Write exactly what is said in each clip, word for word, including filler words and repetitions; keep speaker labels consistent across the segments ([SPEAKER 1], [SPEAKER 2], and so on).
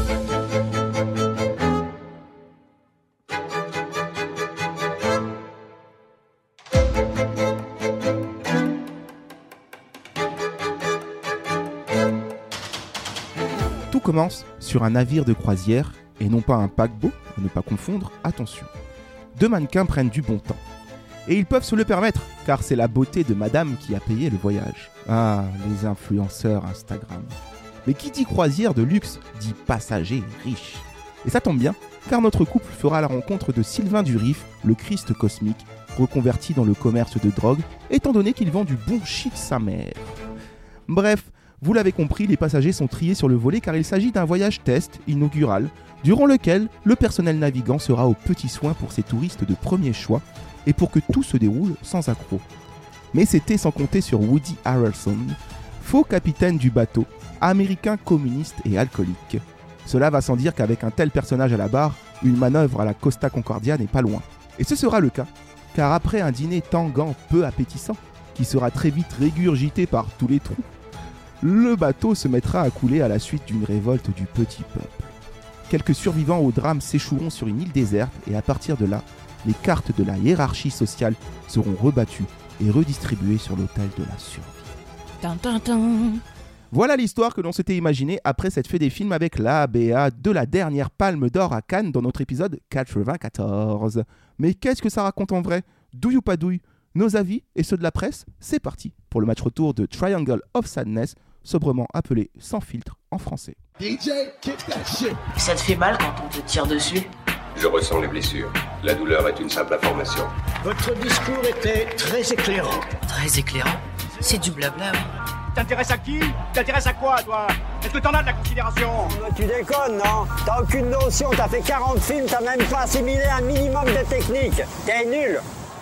[SPEAKER 1] Tout commence sur un navire de croisière et non pas un paquebot, à ne pas confondre, attention. Deux mannequins prennent du bon temps. Et ils peuvent se le permettre, car c'est la beauté de madame qui a payé le voyage. Ah, les influenceurs Instagram. Mais qui dit croisière de luxe, dit passager riche. Et ça tombe bien, car notre couple fera la rencontre de Sylvain Durif, le Christ cosmique, reconverti dans le commerce de drogue, étant donné qu'il vend du bon shit sa mère. Bref, vous l'avez compris, les passagers sont triés sur le volet car il s'agit d'un voyage test inaugural, durant lequel le personnel navigant sera aux petits soins pour ses touristes de premier choix et pour que tout se déroule sans accroc. Mais c'était sans compter sur Woody Harrelson, faux capitaine du bateau, américain communiste et alcoolique. Cela va sans dire qu'avec un tel personnage à la barre, une manœuvre à la Costa Concordia n'est pas loin. Et ce sera le cas, car après un dîner tanguant peu appétissant, qui sera très vite régurgité par tous les trous, le bateau se mettra à couler à la suite d'une révolte du petit peuple. Quelques survivants au drame s'échoueront sur une île déserte et à partir de là, les cartes de la hiérarchie sociale seront rebattues et redistribuées sur l'autel de la survie.
[SPEAKER 2] Tin, tin, tin.
[SPEAKER 1] Voilà l'histoire que l'on s'était imaginée après cette fête des films avec l'A B A de la dernière Palme d'Or à Cannes dans notre épisode quatre-vingt-quatorze. Mais qu'est-ce que ça raconte en vrai ? Douille ou pas douille ? Nos avis et ceux de la presse, c'est parti pour le match retour de Triangle of Sadness, sobrement appelé Sans filtre en français.
[SPEAKER 3] D J, kick that shit.
[SPEAKER 4] Ça te fait mal quand on te tire dessus ?
[SPEAKER 5] Je ressens les blessures. La douleur est une simple information.
[SPEAKER 6] Votre discours était très éclairant.
[SPEAKER 4] Très éclairant. C'est du blabla, oui.
[SPEAKER 7] T'intéresses à qui ? T'intéresses à quoi, toi ? Est-ce que t'en as de la considération ?
[SPEAKER 6] Tu déconnes, non ? T'as aucune notion, t'as fait quarante films, t'as même pas assimilé un minimum de technique. T'es nul.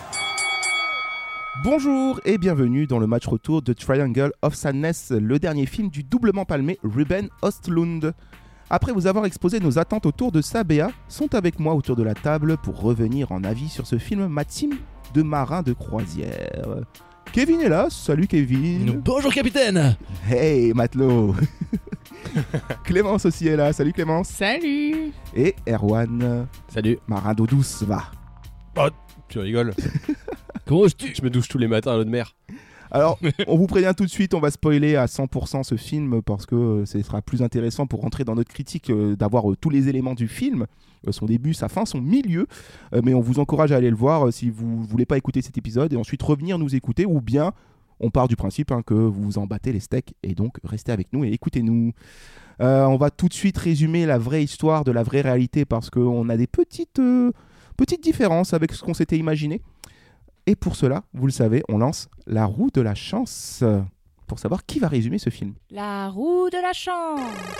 [SPEAKER 1] Bonjour et bienvenue dans le match retour de Triangle of Sadness, le dernier film du doublement palmé Ruben Östlund. Après vous avoir exposé nos attentes autour de sa B A, sont avec moi autour de la table pour revenir en avis sur ce film ma team de marins de croisière. Kevin est là, salut Kevin.
[SPEAKER 2] Bonjour capitaine.
[SPEAKER 1] Hey matelot. Clémence aussi est là, salut Clémence.
[SPEAKER 2] Salut.
[SPEAKER 1] Et Erwan.
[SPEAKER 8] Salut.
[SPEAKER 1] Marin d'eau douce, va.
[SPEAKER 8] Oh, tu rigoles.
[SPEAKER 2] Comment je
[SPEAKER 8] Je me douche tous les matins à l'eau de mer.
[SPEAKER 1] Alors, on vous prévient tout de suite, on va spoiler à cent pour cent ce film parce que euh, ce sera plus intéressant pour rentrer dans notre critique euh, d'avoir euh, tous les éléments du film, euh, son début, sa fin, son milieu. Euh, mais on vous encourage à aller le voir euh, si vous voulez pas écouter cet épisode et ensuite revenir nous écouter, ou bien on part du principe hein, que vous vous en battez les steaks et donc restez avec nous et écoutez-nous. Euh, on va tout de suite résumer la vraie histoire de la vraie réalité parce qu'on a des petites, euh, petites différences avec ce qu'on s'était imaginé. Et pour cela, vous le savez, on lance la roue de la chance pour savoir qui va résumer ce film.
[SPEAKER 2] La roue de la chance.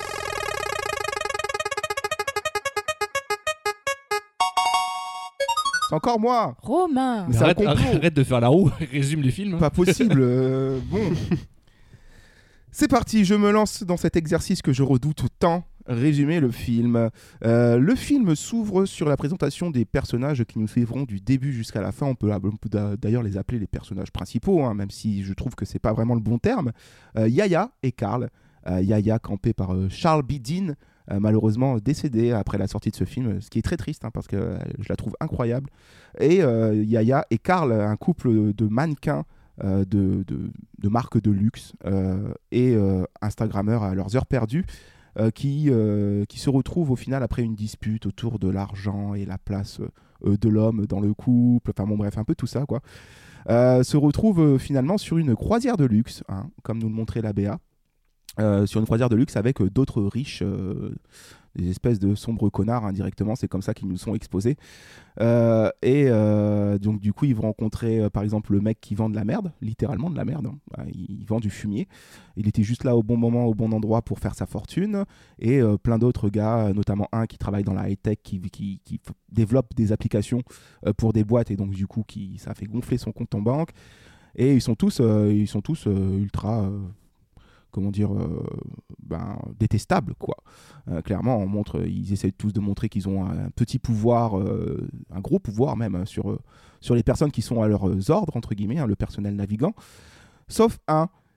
[SPEAKER 1] C'est encore moi.
[SPEAKER 2] Romain.
[SPEAKER 1] Mais c'est un
[SPEAKER 2] Arrête,
[SPEAKER 1] complot.
[SPEAKER 2] arrête de faire la roue, résume les films.
[SPEAKER 1] Pas possible. euh, bon. C'est parti, je me lance dans cet exercice que je redoute tant. Résumer le film. Euh, le film s'ouvre sur la présentation des personnages qui nous suivront du début jusqu'à la fin. On peut, on peut d'ailleurs les appeler les personnages principaux, hein, même si je trouve que c'est pas vraiment le bon terme. Euh, Yaya et Carl. Euh, Yaya campé par euh, Charles B. Dean, euh, malheureusement décédé après la sortie de ce film, ce qui est très triste hein, parce que euh, je la trouve incroyable. Et euh, Yaya et Carl, un couple de mannequins euh, de, de, de marques de luxe euh, et euh, Instagrammeurs à leurs heures perdues. Euh, qui, euh, qui se retrouve au final après une dispute autour de l'argent et la place euh, de l'homme dans le couple, enfin bon bref, un peu tout ça quoi, euh, se retrouve euh, finalement sur une croisière de luxe, hein, comme nous le montrait la B A, euh, sur une croisière de luxe avec euh, d'autres riches, euh, des espèces de sombres connards indirectement, c'est comme ça qu'ils nous sont exposés. Euh, et euh, donc du coup ils vont rencontrer euh, par exemple le mec qui vend de la merde, littéralement de la merde, hein. il, il vend du fumier, il était juste là au bon moment, au bon endroit pour faire sa fortune, et euh, plein d'autres gars, notamment un qui travaille dans la high-tech, qui, qui, qui f- développe des applications euh, pour des boîtes, et donc du coup qui, ça fait gonfler son compte en banque, et ils sont tous, euh, ils sont tous euh, ultra... Euh, comment dire, euh, ben, détestables, quoi. Euh, clairement, on montre, ils essaient tous de montrer qu'ils ont un petit pouvoir, euh, un gros pouvoir même, sur, sur les personnes qui sont à leurs ordres, entre guillemets, hein, le personnel navigant. Sauf un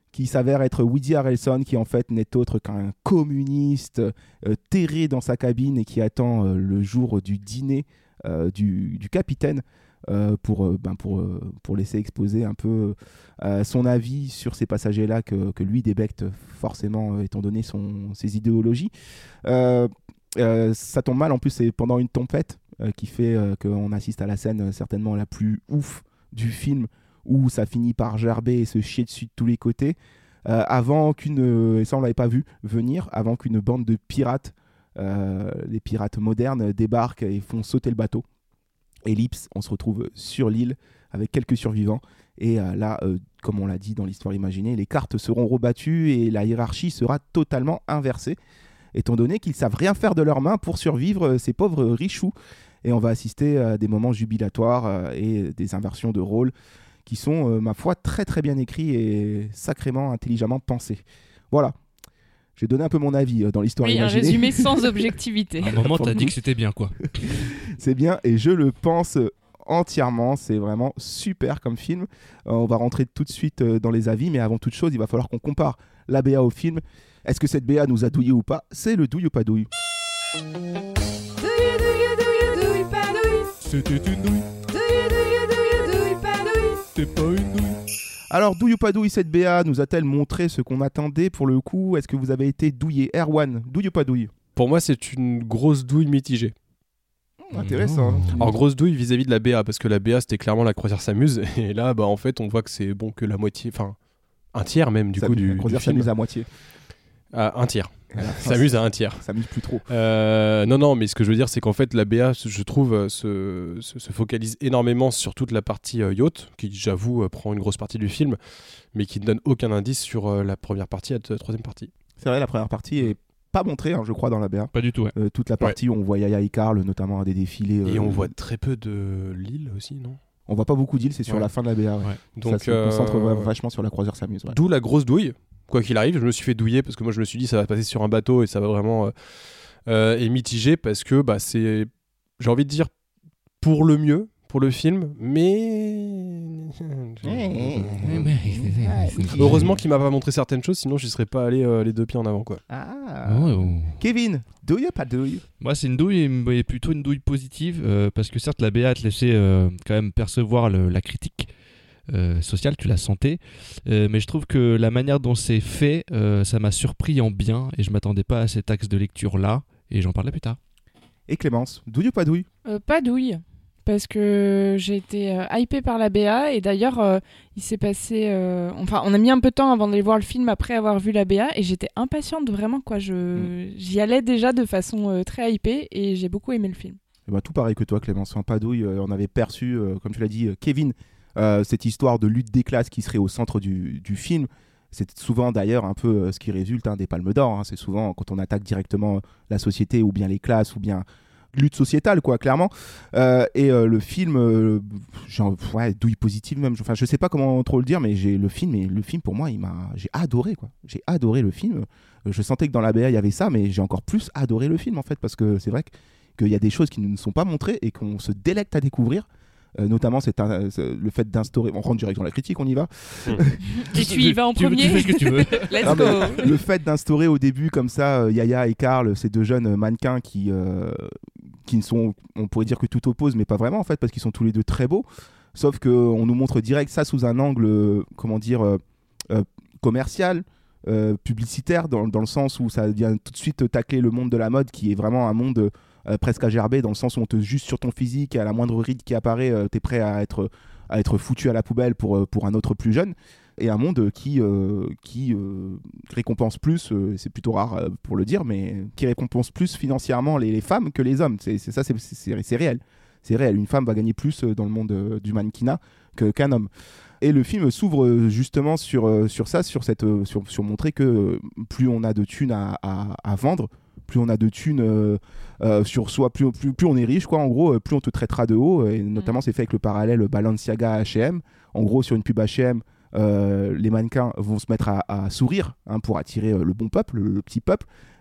[SPEAKER 1] qui s'avère être Woody Harrelson, qui en fait n'est autre qu'un communiste euh, terré dans sa cabine et qui attend euh, le jour du dîner euh, du, du capitaine euh, pour, euh, ben pour, euh, pour laisser exposer un peu euh, son avis sur ces passagers-là que, que lui débecte forcément, euh, étant donné son, ses idéologies. Euh, euh, ça tombe mal, en plus c'est pendant une tempête euh, qui fait euh, qu'on assiste à la scène euh, certainement la plus ouf du film, où ça finit par gerber et se chier dessus de tous les côtés, euh, avant qu'une, euh, et ça on l'avait pas vu venir, avant qu'une bande de pirates, euh, les pirates modernes, débarquent et font sauter le bateau. Ellipse, on se retrouve sur l'île avec quelques survivants, et euh, là, euh, comme on l'a dit dans l'histoire imaginée, les cartes seront rebattues et la hiérarchie sera totalement inversée, étant donné qu'ils savent rien faire de leurs mains pour survivre, euh, ces pauvres richoux. Et on va assister à des moments jubilatoires euh, et des inversions de rôle qui sont, euh, ma foi, très très bien écrits et sacrément intelligemment pensés. Voilà. J'ai donné un peu mon avis euh, dans l'histoire
[SPEAKER 9] oui,
[SPEAKER 1] imaginée.
[SPEAKER 9] Un résumé sans objectivité.
[SPEAKER 2] À un moment, t'as dit que c'était bien, quoi.
[SPEAKER 1] C'est bien, et je le pense entièrement. C'est vraiment super comme film. Euh, on va rentrer tout de suite euh, dans les avis, mais avant toute chose, il va falloir qu'on compare la B A au film. Est-ce que cette B A nous a douillé ou pas ? C'est le douille ou pas douille.
[SPEAKER 9] Douille, douille, douille, douille, pas douille.
[SPEAKER 2] C'était une douille.
[SPEAKER 9] Douille, douille, douille, douille, pas douille.
[SPEAKER 2] C'était pas une douille.
[SPEAKER 1] Alors, douille ou pas douille, cette B A nous a-t-elle montré ce qu'on attendait pour le coup ? Est-ce que vous avez été douillé ? Erwan, douille ou pas douille ?
[SPEAKER 8] Pour moi, c'est une grosse douille mitigée.
[SPEAKER 1] Mmh, intéressant. Mmh.
[SPEAKER 8] Alors, grosse douille vis-à-vis de la B A, parce que la B A, c'était clairement la croisière s'amuse. Et là, bah, en fait, on voit que c'est bon que la moitié, enfin, un tiers même, du
[SPEAKER 1] ça,
[SPEAKER 8] coup, du,
[SPEAKER 1] la croisière
[SPEAKER 8] du film.
[SPEAKER 1] s'amuse à moitié.
[SPEAKER 8] À un tiers.
[SPEAKER 1] Voilà.
[SPEAKER 8] S'amuse à un tiers.
[SPEAKER 1] S'amuse plus trop.
[SPEAKER 8] Euh, non, non, mais ce que je veux dire, c'est qu'en fait, la B A, je trouve, se, se, se focalise énormément sur toute la partie euh, yacht, qui, j'avoue, euh, prend une grosse partie du film, mais qui ne donne aucun indice sur euh, la première partie et la troisième partie.
[SPEAKER 1] C'est vrai, la première partie est pas montrée, hein, je crois, dans la B A.
[SPEAKER 2] Pas du tout, ouais.
[SPEAKER 1] Euh, toute la partie ouais. où on voit Yaya et Carl, notamment à des défilés. Euh,
[SPEAKER 8] et on voit très peu de l'île aussi, non ?
[SPEAKER 1] On voit pas beaucoup d'îles, c'est sur
[SPEAKER 8] ouais.
[SPEAKER 1] la fin de la B A. Ouais.
[SPEAKER 8] Ouais. Donc,
[SPEAKER 1] ça se
[SPEAKER 8] euh...
[SPEAKER 1] concentre vachement sur la croisière s'amuse. Ouais.
[SPEAKER 8] D'où la grosse douille. Quoi qu'il arrive, je me suis fait douiller parce que moi je me suis dit ça va passer sur un bateau et ça va vraiment euh, euh, et mitigé parce que bah c'est, j'ai envie de dire pour le mieux pour le film, mais heureusement qu'il m'a pas montré certaines choses, sinon je serais pas allé euh, les deux pieds en avant quoi.
[SPEAKER 1] Ah.
[SPEAKER 2] Oh, oh.
[SPEAKER 1] Kevin, douille ou pas douille ?
[SPEAKER 2] Moi c'est une douille mais plutôt une douille positive euh, parce que certes la B A te laissait euh, quand même percevoir le, la critique. Euh, sociale, tu la sentais, euh, mais je trouve que la manière dont c'est fait, euh, ça m'a surpris en bien et je m'attendais pas à cet axe de lecture là et j'en parlerai plus tard.
[SPEAKER 1] Et Clémence, douille ou pas douille ?
[SPEAKER 9] euh, Pas douille, parce que j'ai été euh, hypée par la B A et d'ailleurs euh, il s'est passé, euh, enfin on a mis un peu de temps avant d'aller voir le film après avoir vu la B A et j'étais impatiente vraiment quoi, je mm. j'y allais déjà de façon euh, très hypée et j'ai beaucoup aimé le film.
[SPEAKER 1] Et bah, tout pareil que toi Clémence, enfin, pas douille, euh, on avait perçu, euh, comme tu l'as dit, euh, Kevin. Euh, cette histoire de lutte des classes qui serait au centre du, du film, c'est souvent d'ailleurs un peu euh, ce qui résulte hein, des Palmes d'Or. Hein. C'est souvent quand on attaque directement la société ou bien les classes ou bien lutte sociétale, quoi, clairement. Euh, et euh, le film, euh, genre, ouais, douille positive même. Enfin, je sais pas comment trop le dire, mais j'ai le film et le film pour moi, il m'a, j'ai adoré, quoi. J'ai adoré le film. Je sentais que dans la B A il y avait ça, mais j'ai encore plus adoré le film en fait parce que c'est vrai qu'il y a des choses qui ne nous sont pas montrées et qu'on se délecte à découvrir. Euh, notamment c'est un, c'est le fait d'instaurer, on rentre direct dans la critique, on y va.
[SPEAKER 9] Et tu y vas en premier.
[SPEAKER 2] Tu fais ce que tu veux.
[SPEAKER 9] Let's
[SPEAKER 1] non,
[SPEAKER 9] go.
[SPEAKER 1] Le fait d'instaurer au début comme ça euh, Yaya et Carl, ces deux jeunes mannequins qui euh, qui ne sont, on pourrait dire que tout oppose, mais pas vraiment en fait parce qu'ils sont tous les deux très beaux. Sauf que on nous montre direct ça sous un angle, euh, comment dire, euh, euh, commercial. Euh, publicitaire dans, dans le sens où ça vient tout de suite tacler le monde de la mode qui est vraiment un monde euh, presque à gerber dans le sens où on te juge sur ton physique et à la moindre ride qui apparaît euh, t'es prêt à être, à être foutu à la poubelle pour, pour un autre plus jeune et un monde qui, euh, qui euh, récompense plus, euh, c'est plutôt rare euh, pour le dire, mais qui récompense plus financièrement les, les femmes que les hommes, c'est, c'est ça c'est, c'est, c'est réel c'est réel, une femme va gagner plus dans le monde euh, du mannequinat que, qu'un homme. Et le film s'ouvre justement sur, sur ça, sur, cette, sur, sur montrer que plus on a de thunes à, à, à vendre, plus on a de thunes euh, euh, sur soi, plus, plus, plus on est riche, quoi, en gros, plus on te traitera de haut. Et notamment, mmh. c'est fait avec le parallèle Balenciaga H et M. En gros, sur une pub H et M, euh, les mannequins vont se mettre à, à sourire hein, pour attirer le bon peuple, le, le petit peuple.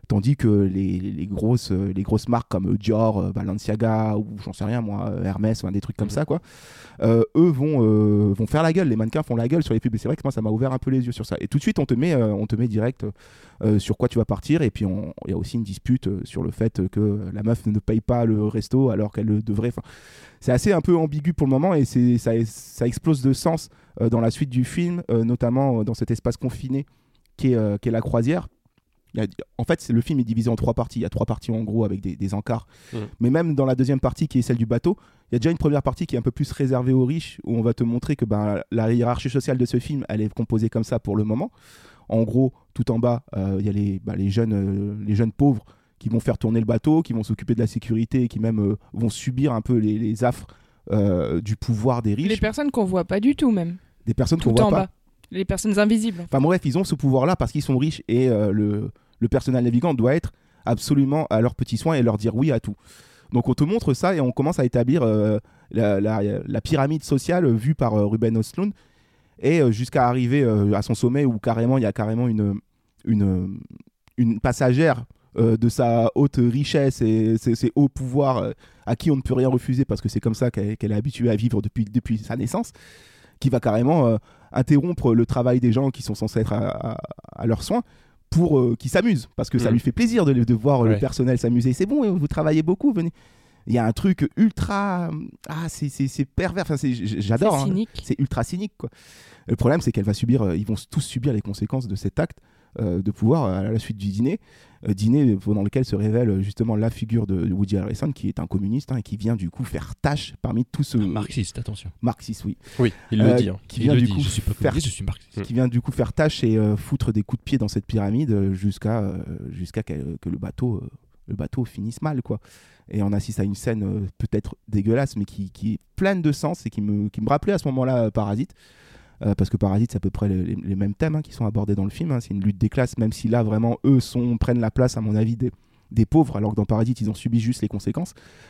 [SPEAKER 1] Tandis que les, les, grosses, les grosses marques comme Dior, Balenciaga ou j'en sais rien moi, Hermès, enfin, des trucs comme ça, quoi, euh, eux vont, euh, vont faire la gueule. Les mannequins font la gueule sur les pubs. Et c'est vrai que moi, ça m'a ouvert un peu les yeux sur ça. Et tout de suite, on te met, euh, on te met direct euh, sur quoi tu vas partir. Et puis, il y a aussi une dispute euh, sur le fait que la meuf ne paye pas le resto alors qu'elle le devrait. Enfin, c'est assez un peu ambigu pour le moment et c'est, ça, ça explose de sens euh, dans la suite du film, euh, notamment euh, dans cet espace confiné qui est, euh, qui est la croisière. Il y a, en fait, c'est, le film est divisé en trois parties. Il y a trois parties en gros avec des, des encarts. Mmh. Mais même dans la deuxième partie, qui est celle du bateau, il y a déjà une première partie qui est un peu plus réservée aux riches, où on va te montrer que ben, la hiérarchie sociale de ce film, elle est composée comme ça pour le moment. En gros, tout en bas, euh, il y a les, bah, les, jeunes, euh, les jeunes pauvres qui vont faire tourner le bateau, qui vont s'occuper de la sécurité et qui même euh, vont subir un peu les, les affres euh, du pouvoir des riches.
[SPEAKER 9] Les personnes qu'on voit pas du tout même.
[SPEAKER 1] Des personnes
[SPEAKER 9] tout
[SPEAKER 1] qu'on voit
[SPEAKER 9] en
[SPEAKER 1] pas.
[SPEAKER 9] Bas. Les personnes invisibles.
[SPEAKER 1] Enfin bref, ils ont ce pouvoir-là parce qu'ils sont riches et euh, le... le personnel navigant doit être absolument à leurs petits soins et leur dire oui à tout. Donc on te montre ça et on commence à établir euh, la, la, la pyramide sociale vue par euh, Ruben Östlund et euh, jusqu'à arriver euh, à son sommet où carrément il y a carrément une, une, une passagère euh, de sa haute richesse et ses, ses hauts pouvoirs euh, à qui on ne peut rien refuser parce que c'est comme ça qu'elle, qu'elle est habituée à vivre depuis, depuis sa naissance, qui va carrément euh, interrompre le travail des gens qui sont censés être à, à, à leurs soins pour euh, qu'ils s'amusent, parce que mmh. ça lui fait plaisir de, de voir ouais. le personnel s'amuser. C'est bon, vous travaillez beaucoup, venez. Il y a un truc ultra... Ah, c'est, c'est, c'est pervers, enfin, c'est, j'adore.
[SPEAKER 9] C'est cynique.
[SPEAKER 1] Hein. C'est ultra cynique, quoi. Le problème, c'est qu'elle va subir, euh, ils vont tous subir les conséquences de cet acte euh, de pouvoir à la suite du dîner. Euh, dîner pendant lequel se révèle justement la figure de Woody Harrelson, qui est un communiste hein, et qui vient du coup faire tâche parmi tous ceux...
[SPEAKER 2] Un marxiste, attention.
[SPEAKER 1] Marxiste, oui.
[SPEAKER 8] Oui, il le euh, dit. Hein.
[SPEAKER 1] Qui vient
[SPEAKER 2] il
[SPEAKER 1] du
[SPEAKER 2] le
[SPEAKER 1] coup
[SPEAKER 2] dit, je suis pas
[SPEAKER 1] faire...
[SPEAKER 2] communiste, je suis marxiste.
[SPEAKER 1] Qui vient du coup faire tâche et euh, foutre des coups de pied dans cette pyramide euh, jusqu'à, euh, jusqu'à que, que le bateau... Euh, le bateau finisse mal, quoi. Et on assiste à une scène euh, peut-être dégueulasse, mais qui, qui est pleine de sens et qui me, qui me rappelait à ce moment-là euh, Parasite. Euh, parce que Parasite, c'est à peu près les, les, les mêmes thèmes hein, qui sont abordés dans le film. Hein. C'est une lutte des classes, même si là, vraiment, eux sont, prennent la place, à mon avis, des, des pauvres, alors que dans Parasite, ils ont subi juste les conséquences.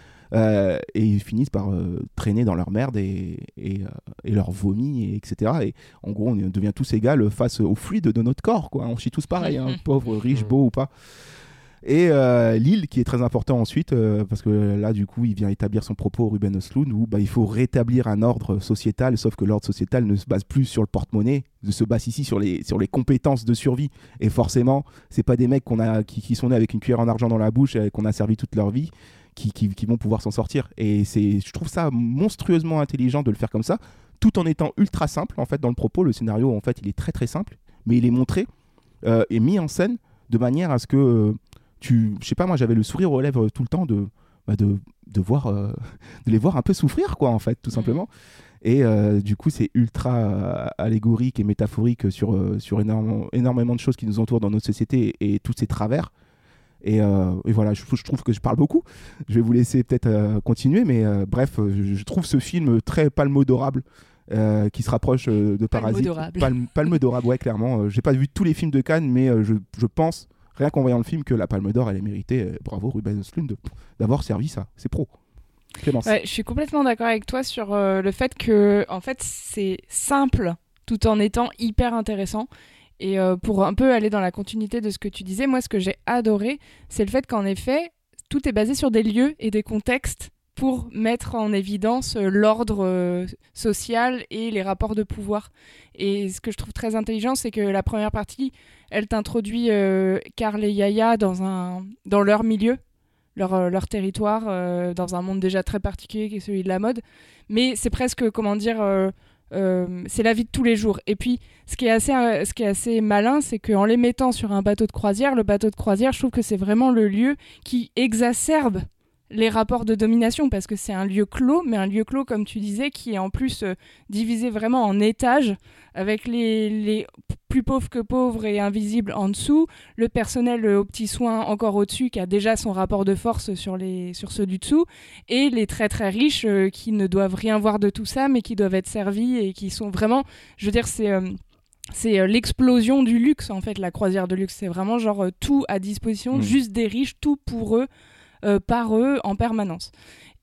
[SPEAKER 1] Euh, et ils finissent par euh, traîner dans leur merde et, et, euh, et leur vomi, et etc. Et en gros, on devient tous égales face au fluide de notre corps, quoi. On chie tous pareil, hein, pauvres, riches, beaux ou pas. Et euh, Lille, qui est très important ensuite, euh, parce que là, du coup, il vient établir son propos, Ruben Östlund, où bah, il faut rétablir un ordre sociétal, sauf que l'ordre sociétal ne se base plus sur le porte-monnaie, ne se base ici sur les, sur les compétences de survie. Et forcément, c'est pas des mecs qu'on a, qui, qui sont nés avec une cuillère en argent dans la bouche et qu'on a servi toute leur vie, qui, qui, qui vont pouvoir s'en sortir. Et c'est, je trouve ça monstrueusement intelligent de le faire comme ça, tout en étant ultra simple, en fait, dans le propos. Le scénario, en fait, il est très très simple, mais il est montré euh, et mis en scène de manière à ce que... Euh, Tu, je sais pas, moi j'avais le sourire aux lèvres tout le temps de, bah de, de, voir, euh, de les voir un peu souffrir, quoi, en fait, tout simplement. Et euh, du coup, c'est ultra euh, allégorique et métaphorique sur, euh, sur énorme, énormément de choses qui nous entourent dans notre société et, et tous ces travers. Et, euh, et voilà, je, je trouve que je parle beaucoup. Je vais vous laisser peut-être euh, continuer, mais euh, bref, je, je trouve ce film très palmodorable. Euh, qui se rapproche euh, de Parasite.
[SPEAKER 9] Palmodorable.
[SPEAKER 1] Palme, palmodorable, ouais, clairement. Euh, j'ai pas vu tous les films de Cannes, mais euh, je, je pense... Rien qu'en voyant le film, que la Palme d'Or, elle est méritée. Euh, bravo Ruben Östlund de, d'avoir servi ça. C'est pro. Clémence.
[SPEAKER 9] Ouais, je suis complètement d'accord avec toi sur euh, le fait que, en fait, c'est simple tout en étant hyper intéressant. Et euh, pour un peu aller dans la continuité de ce que tu disais, moi, ce que j'ai adoré, c'est le fait qu'en effet, tout est basé sur des lieux et des contextes pour mettre en évidence euh, l'ordre euh, social et les rapports de pouvoir. Et ce que je trouve très intelligent, c'est que la première partie, elle t'introduit euh, Carl et Yaya dans, un, dans leur milieu, leur, euh, leur territoire, euh, dans un monde déjà très particulier qui est celui de la mode. Mais c'est presque, comment dire, euh, euh, c'est la vie de tous les jours. Et puis, ce qui est assez, euh, ce qui est assez malin, c'est qu'en les mettant sur un bateau de croisière, le bateau de croisière, je trouve que c'est vraiment le lieu qui exacerbe les rapports de domination, parce que c'est un lieu clos, mais un lieu clos, comme tu disais, qui est en plus euh, divisé vraiment en étages, avec les, les plus pauvres que pauvres et invisibles en dessous, le personnel euh, aux petits soins encore au-dessus, qui a déjà son rapport de force sur, les, sur ceux du dessous, et les très très riches euh, qui ne doivent rien voir de tout ça, mais qui doivent être servis, et qui sont vraiment, je veux dire, c'est... Euh, C'est euh, l'explosion du luxe, en fait, la croisière de luxe. C'est vraiment genre euh, tout à disposition, mmh. juste des riches, tout pour eux, Euh, par eux en permanence.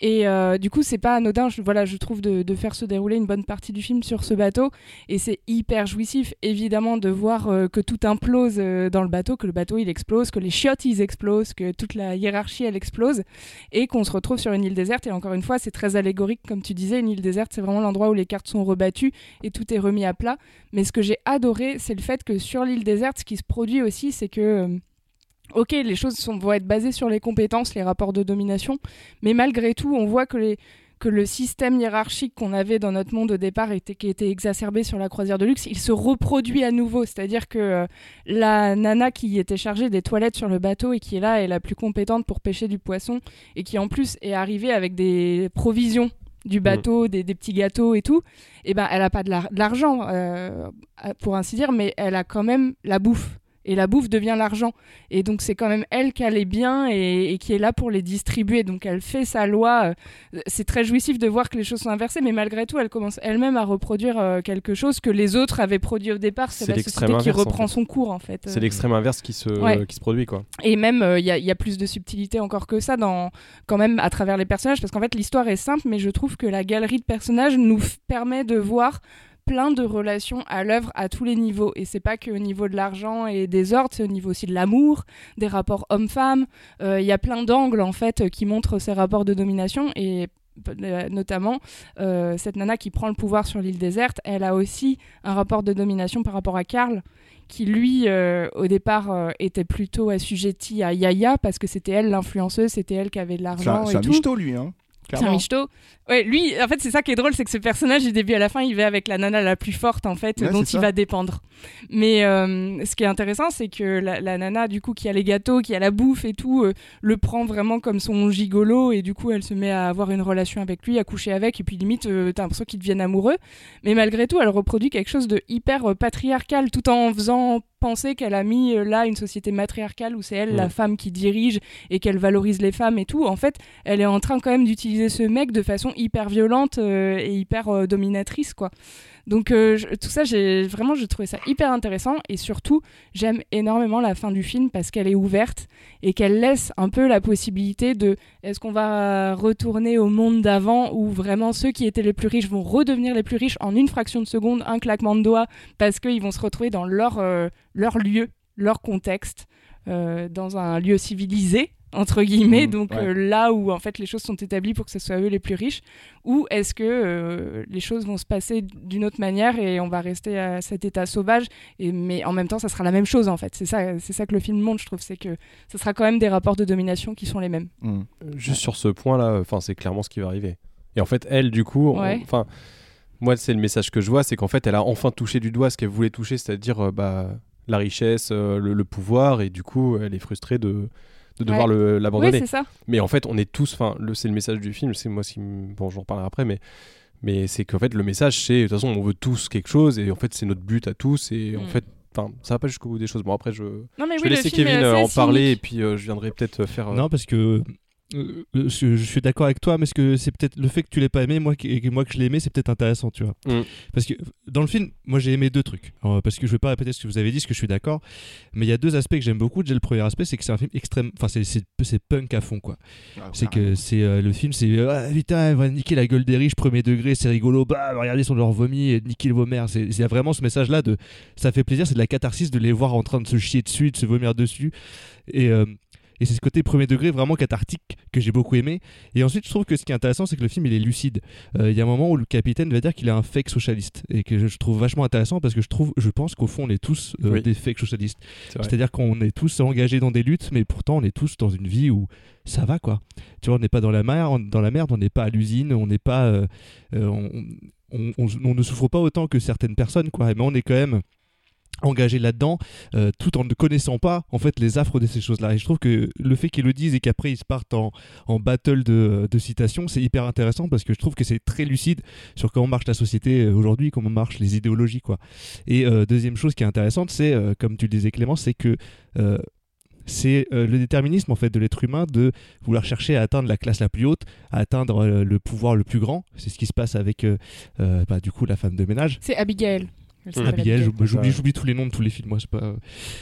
[SPEAKER 9] Et euh, du coup, c'est pas anodin, je, voilà, je trouve, de, de faire se dérouler une bonne partie du film sur ce bateau. Et c'est hyper jouissif, évidemment, de voir euh, que tout implose euh, dans le bateau, que le bateau il explose, que les chiottes ils explosent, que toute la hiérarchie elle explose, et qu'on se retrouve sur une île déserte. Et encore une fois, c'est très allégorique, comme tu disais, une île déserte, c'est vraiment l'endroit où les cartes sont rebattues et tout est remis à plat. Mais ce que j'ai adoré, c'est le fait que sur l'île déserte, ce qui se produit aussi, c'est que euh, ok, les choses sont, vont être basées sur les compétences, les rapports de domination, mais malgré tout, on voit que, les, que le système hiérarchique qu'on avait dans notre monde au départ, était, qui était exacerbé sur la croisière de luxe, il se reproduit à nouveau. C'est-à-dire que euh, la nana qui était chargée des toilettes sur le bateau et qui est là, est la plus compétente pour pêcher du poisson, et qui en plus est arrivée avec des provisions du bateau, mmh. des, des petits gâteaux et tout, et ben, elle n'a pas de, la, de l'argent, euh, pour ainsi dire, mais elle a quand même la bouffe. Et la bouffe devient l'argent. Et donc, c'est quand même elle qui a les biens et, et qui est là pour les distribuer. Donc, elle fait sa loi. C'est très jouissif de voir que les choses sont inversées, mais malgré tout, elle commence elle-même à reproduire euh, quelque chose que les autres avaient produit au départ. C'est, c'est la société qui
[SPEAKER 8] inverse,
[SPEAKER 9] reprend
[SPEAKER 8] en fait.
[SPEAKER 9] son cours, en fait.
[SPEAKER 8] C'est l'extrême inverse qui se,
[SPEAKER 9] ouais.
[SPEAKER 8] qui se produit, quoi.
[SPEAKER 9] Et même, il euh, y, y a plus de subtilité encore que ça, dans, quand même, à travers les personnages, parce qu'en fait, l'histoire est simple, mais je trouve que la galerie de personnages nous f- permet de voir plein de relations à l'œuvre à tous les niveaux. Et c'est pas qu'au niveau de l'argent et des ordres, c'est au niveau aussi de l'amour, des rapports hommes-femmes. Il euh, y a plein d'angles, en fait, qui montrent ces rapports de domination. Et euh, notamment, euh, cette nana qui prend le pouvoir sur l'île déserte, elle a aussi un rapport de domination par rapport à Karl, qui lui, euh, au départ, euh, était plutôt assujetti à Yaya, parce que c'était elle l'influenceuse, c'était elle qui avait de l'argent
[SPEAKER 1] c'est
[SPEAKER 9] et
[SPEAKER 1] un,
[SPEAKER 9] tout.
[SPEAKER 1] C'est un michto, lui, hein.
[SPEAKER 9] C'est un michto. Ouais, lui, en fait, c'est ça qui est drôle, c'est que ce personnage, du début à la fin, il va avec la nana la plus forte, en fait,
[SPEAKER 1] ouais,
[SPEAKER 9] dont il va dépendre. Mais euh, ce qui est intéressant, c'est que la, la nana, du coup, qui a les gâteaux, qui a la bouffe et tout, euh, le prend vraiment comme son gigolo, et du coup, elle se met à avoir une relation avec lui, à coucher avec, et puis limite, euh, t'as l'impression qu'ils deviennent amoureux. Mais malgré tout, elle reproduit quelque chose de hyper euh, patriarcal, tout en faisant penser qu'elle a mis euh, là une société matriarcale où c'est elle, mmh. la femme, qui dirige et qu'elle valorise les femmes et tout. En fait, elle est en train quand même d'utiliser ce mec de façon hyper violente euh, et hyper euh, dominatrice, quoi. Donc euh, je, tout ça, j'ai vraiment, j'ai trouvé ça hyper intéressant, et surtout, j'aime énormément la fin du film parce qu'elle est ouverte et qu'elle laisse un peu la possibilité de est-ce qu'on va retourner au monde d'avant où vraiment ceux qui étaient les plus riches vont redevenir les plus riches en une fraction de seconde, un claquement de doigts, parce qu'ils vont se retrouver dans leur, euh, leur lieu, leur contexte, euh, dans un lieu civilisé, entre guillemets, mmh, donc ouais. euh, là où en fait les choses sont établies pour que ce soit eux les plus riches, ou est-ce que euh, les choses vont se passer d'une autre manière et on va rester à cet état sauvage, et, mais en même temps ça sera la même chose, en fait. C'est ça, c'est ça que le film montre, je trouve, c'est que ça sera quand même des rapports de domination qui sont les mêmes.
[SPEAKER 8] Mmh. Juste sur ce point là, c'est clairement ce qui va arriver. Et en fait elle, du coup,
[SPEAKER 9] ouais.
[SPEAKER 8] enfin moi c'est le message que je vois, c'est qu'en fait elle a enfin touché du doigt ce qu'elle voulait toucher, c'est-à-dire euh, bah, la richesse, euh, le, le pouvoir, et du coup elle est frustrée de de devoir ouais. le, l'abandonner.
[SPEAKER 9] Oui, c'est ça.
[SPEAKER 8] Mais en fait, on est tous, enfin, le, c'est le message du film, c'est moi, ce qui me... bon, j'en reparlerai après, mais, mais c'est qu'en fait, le message, c'est, de toute façon, on veut tous quelque chose, et en fait, c'est notre but à tous, et mm. en fait, enfin, ça va pas jusqu'au bout des choses. Bon, après, je,
[SPEAKER 9] non, mais
[SPEAKER 8] je
[SPEAKER 9] oui,
[SPEAKER 8] vais laisser Kevin en parler, et puis euh, je viendrai peut-être faire... Euh...
[SPEAKER 2] Non, parce que... Euh, je, je suis d'accord avec toi, mais ce que c'est peut-être le fait que tu l'aies pas aimé, moi, et que moi que je l'ai aimé, c'est peut-être intéressant, tu vois. Mm. Parce que dans le film, moi j'ai aimé deux trucs. Alors, parce que je vais pas répéter ce que vous avez dit, ce que je suis d'accord, mais il y a deux aspects que j'aime beaucoup. Déjà, le premier aspect, c'est que c'est un film extrême, enfin c'est, c'est, c'est punk à fond, quoi. Ah, c'est que c'est euh, le film, c'est ah, putain, on va niquer la gueule des riches, premier degré, c'est rigolo, bah regardez, sont leur vomi et niquer vos mères. C'est, il y a vraiment ce message-là de, ça fait plaisir, c'est de la catharsis de les voir en train de se chier dessus, de se vomir dessus, et euh, Et c'est ce côté premier degré vraiment cathartique que j'ai beaucoup aimé. Et ensuite, je trouve que ce qui est intéressant, c'est que le film, il est lucide. Il euh, y a un moment où le capitaine va dire qu'il est un fake socialiste. Et que je, je trouve vachement intéressant parce que je, trouve, je pense qu'au fond, on est tous euh, oui. des fake socialistes. C'est C'est-à-dire qu'on est tous engagés dans des luttes, mais pourtant, on est tous dans une vie où ça va, quoi. Tu vois, on n'est pas dans la, mer, on, dans la merde, on n'est pas à l'usine, on n'est pas... Euh, euh, on, on, on, on ne souffre pas autant que certaines personnes, quoi. Mais on est quand même... engagé là-dedans, euh, tout en ne connaissant pas en fait les affres de ces choses-là. Et je trouve que le fait qu'ils le disent et qu'après ils se partent en, en battle de, de citations, c'est hyper intéressant parce que je trouve que c'est très lucide sur comment marche la société aujourd'hui, comment marchent les idéologies, quoi. Et euh, deuxième chose qui est intéressante, c'est, euh, comme tu le disais Clément, c'est que euh, c'est euh, le déterminisme en fait de l'être humain de vouloir chercher à atteindre la classe la plus haute, à atteindre euh, le pouvoir le plus grand. C'est ce qui se passe avec euh, euh, bah, du coup la femme de ménage.
[SPEAKER 9] C'est Abigail.
[SPEAKER 2] Mmh. Abigail, j'oublie, j'oublie, j'oublie tous les noms de tous les films, moi, c'est pas...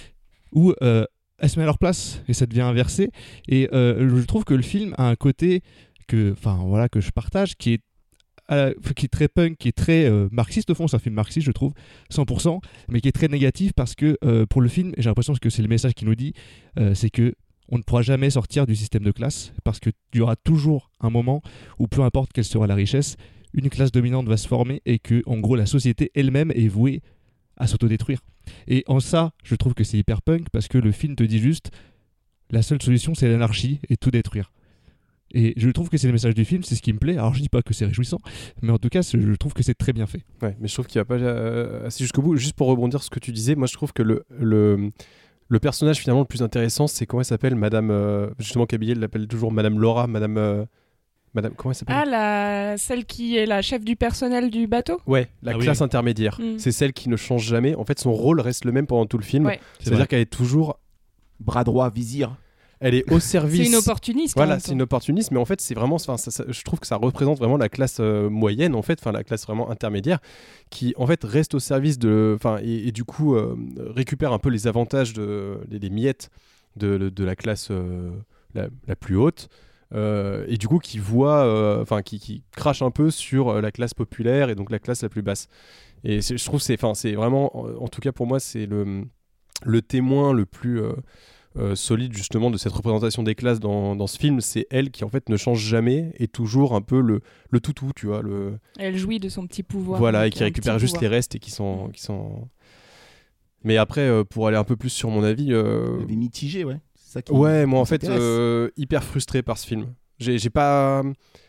[SPEAKER 2] Où euh, elle se met à leur place et ça devient inversé. Et euh, je trouve que le film a un côté que, enfin voilà, que je partage, qui est euh, qui est très punk, qui est très euh, marxiste au fond, c'est un film marxiste je trouve, cent pour cent, mais qui est très négatif parce que euh, pour le film, et j'ai l'impression que c'est le message qu'il nous dit, euh, c'est que on ne pourra jamais sortir du système de classe parce qu'il y aura toujours un moment où peu importe quelle sera la richesse, une classe dominante va se former et que en gros la société elle-même est vouée à s'autodétruire. Et en ça, je trouve que c'est hyper punk parce que le film te dit juste la seule solution c'est l'anarchie et tout détruire. Et je trouve que c'est le message du film, c'est ce qui me plaît. Alors je dis pas que c'est réjouissant, mais en tout cas je trouve que c'est très bien fait.
[SPEAKER 8] Ouais, mais je trouve qu'il va pas euh, assez jusqu'au bout. Juste pour rebondir sur ce que tu disais, moi je trouve que le, le, le personnage finalement le plus intéressant, c'est comment elle s'appelle, Madame, euh, justement Kabylie l'appelle toujours Madame Laura, Madame... Euh, Madame, comment elle s'appelle ?
[SPEAKER 9] Ah, la... celle qui est la chef du personnel du bateau ?
[SPEAKER 8] Ouais, la
[SPEAKER 2] ah
[SPEAKER 8] classe
[SPEAKER 2] oui.
[SPEAKER 8] intermédiaire.
[SPEAKER 9] Mm.
[SPEAKER 8] C'est celle qui ne change jamais. En fait, son rôle reste le même pendant tout le film.
[SPEAKER 9] Ouais.
[SPEAKER 8] C'est-à-dire qu'elle est toujours...
[SPEAKER 1] Bras droit, vizir.
[SPEAKER 8] Elle est au service...
[SPEAKER 9] C'est une opportuniste.
[SPEAKER 8] Voilà,
[SPEAKER 9] en même
[SPEAKER 8] c'est
[SPEAKER 9] temps.
[SPEAKER 8] une opportuniste, mais en fait, c'est vraiment... Ça, ça, je trouve que ça représente vraiment la classe euh, moyenne, en fait, enfin la classe vraiment intermédiaire, qui, en fait, reste au service de... Enfin, et, et du coup, euh, récupère un peu les avantages, de, les, les miettes de, de, de la classe euh, la, la plus haute. Euh, et du coup qui voit, enfin euh, qui, qui crache un peu sur euh, la classe populaire et donc la classe la plus basse. Et je trouve c'est, enfin c'est vraiment, en, en tout cas pour moi c'est le le témoin le plus euh, euh, solide justement de cette représentation des classes dans, dans ce film. C'est elle qui en fait ne change jamais et toujours un peu le le toutou, tu vois le.
[SPEAKER 9] Elle jouit de son petit pouvoir.
[SPEAKER 8] Voilà, et
[SPEAKER 9] qui
[SPEAKER 8] qui récupère juste pouvoir. Les restes et qui sont qui sont. Mais après euh, pour aller un peu plus sur mon avis. Euh...
[SPEAKER 1] Il y avait mitigé, ouais. Ça qui
[SPEAKER 8] ouais, moi en fait, euh, hyper frustré par ce film. J'ai, j'ai pas.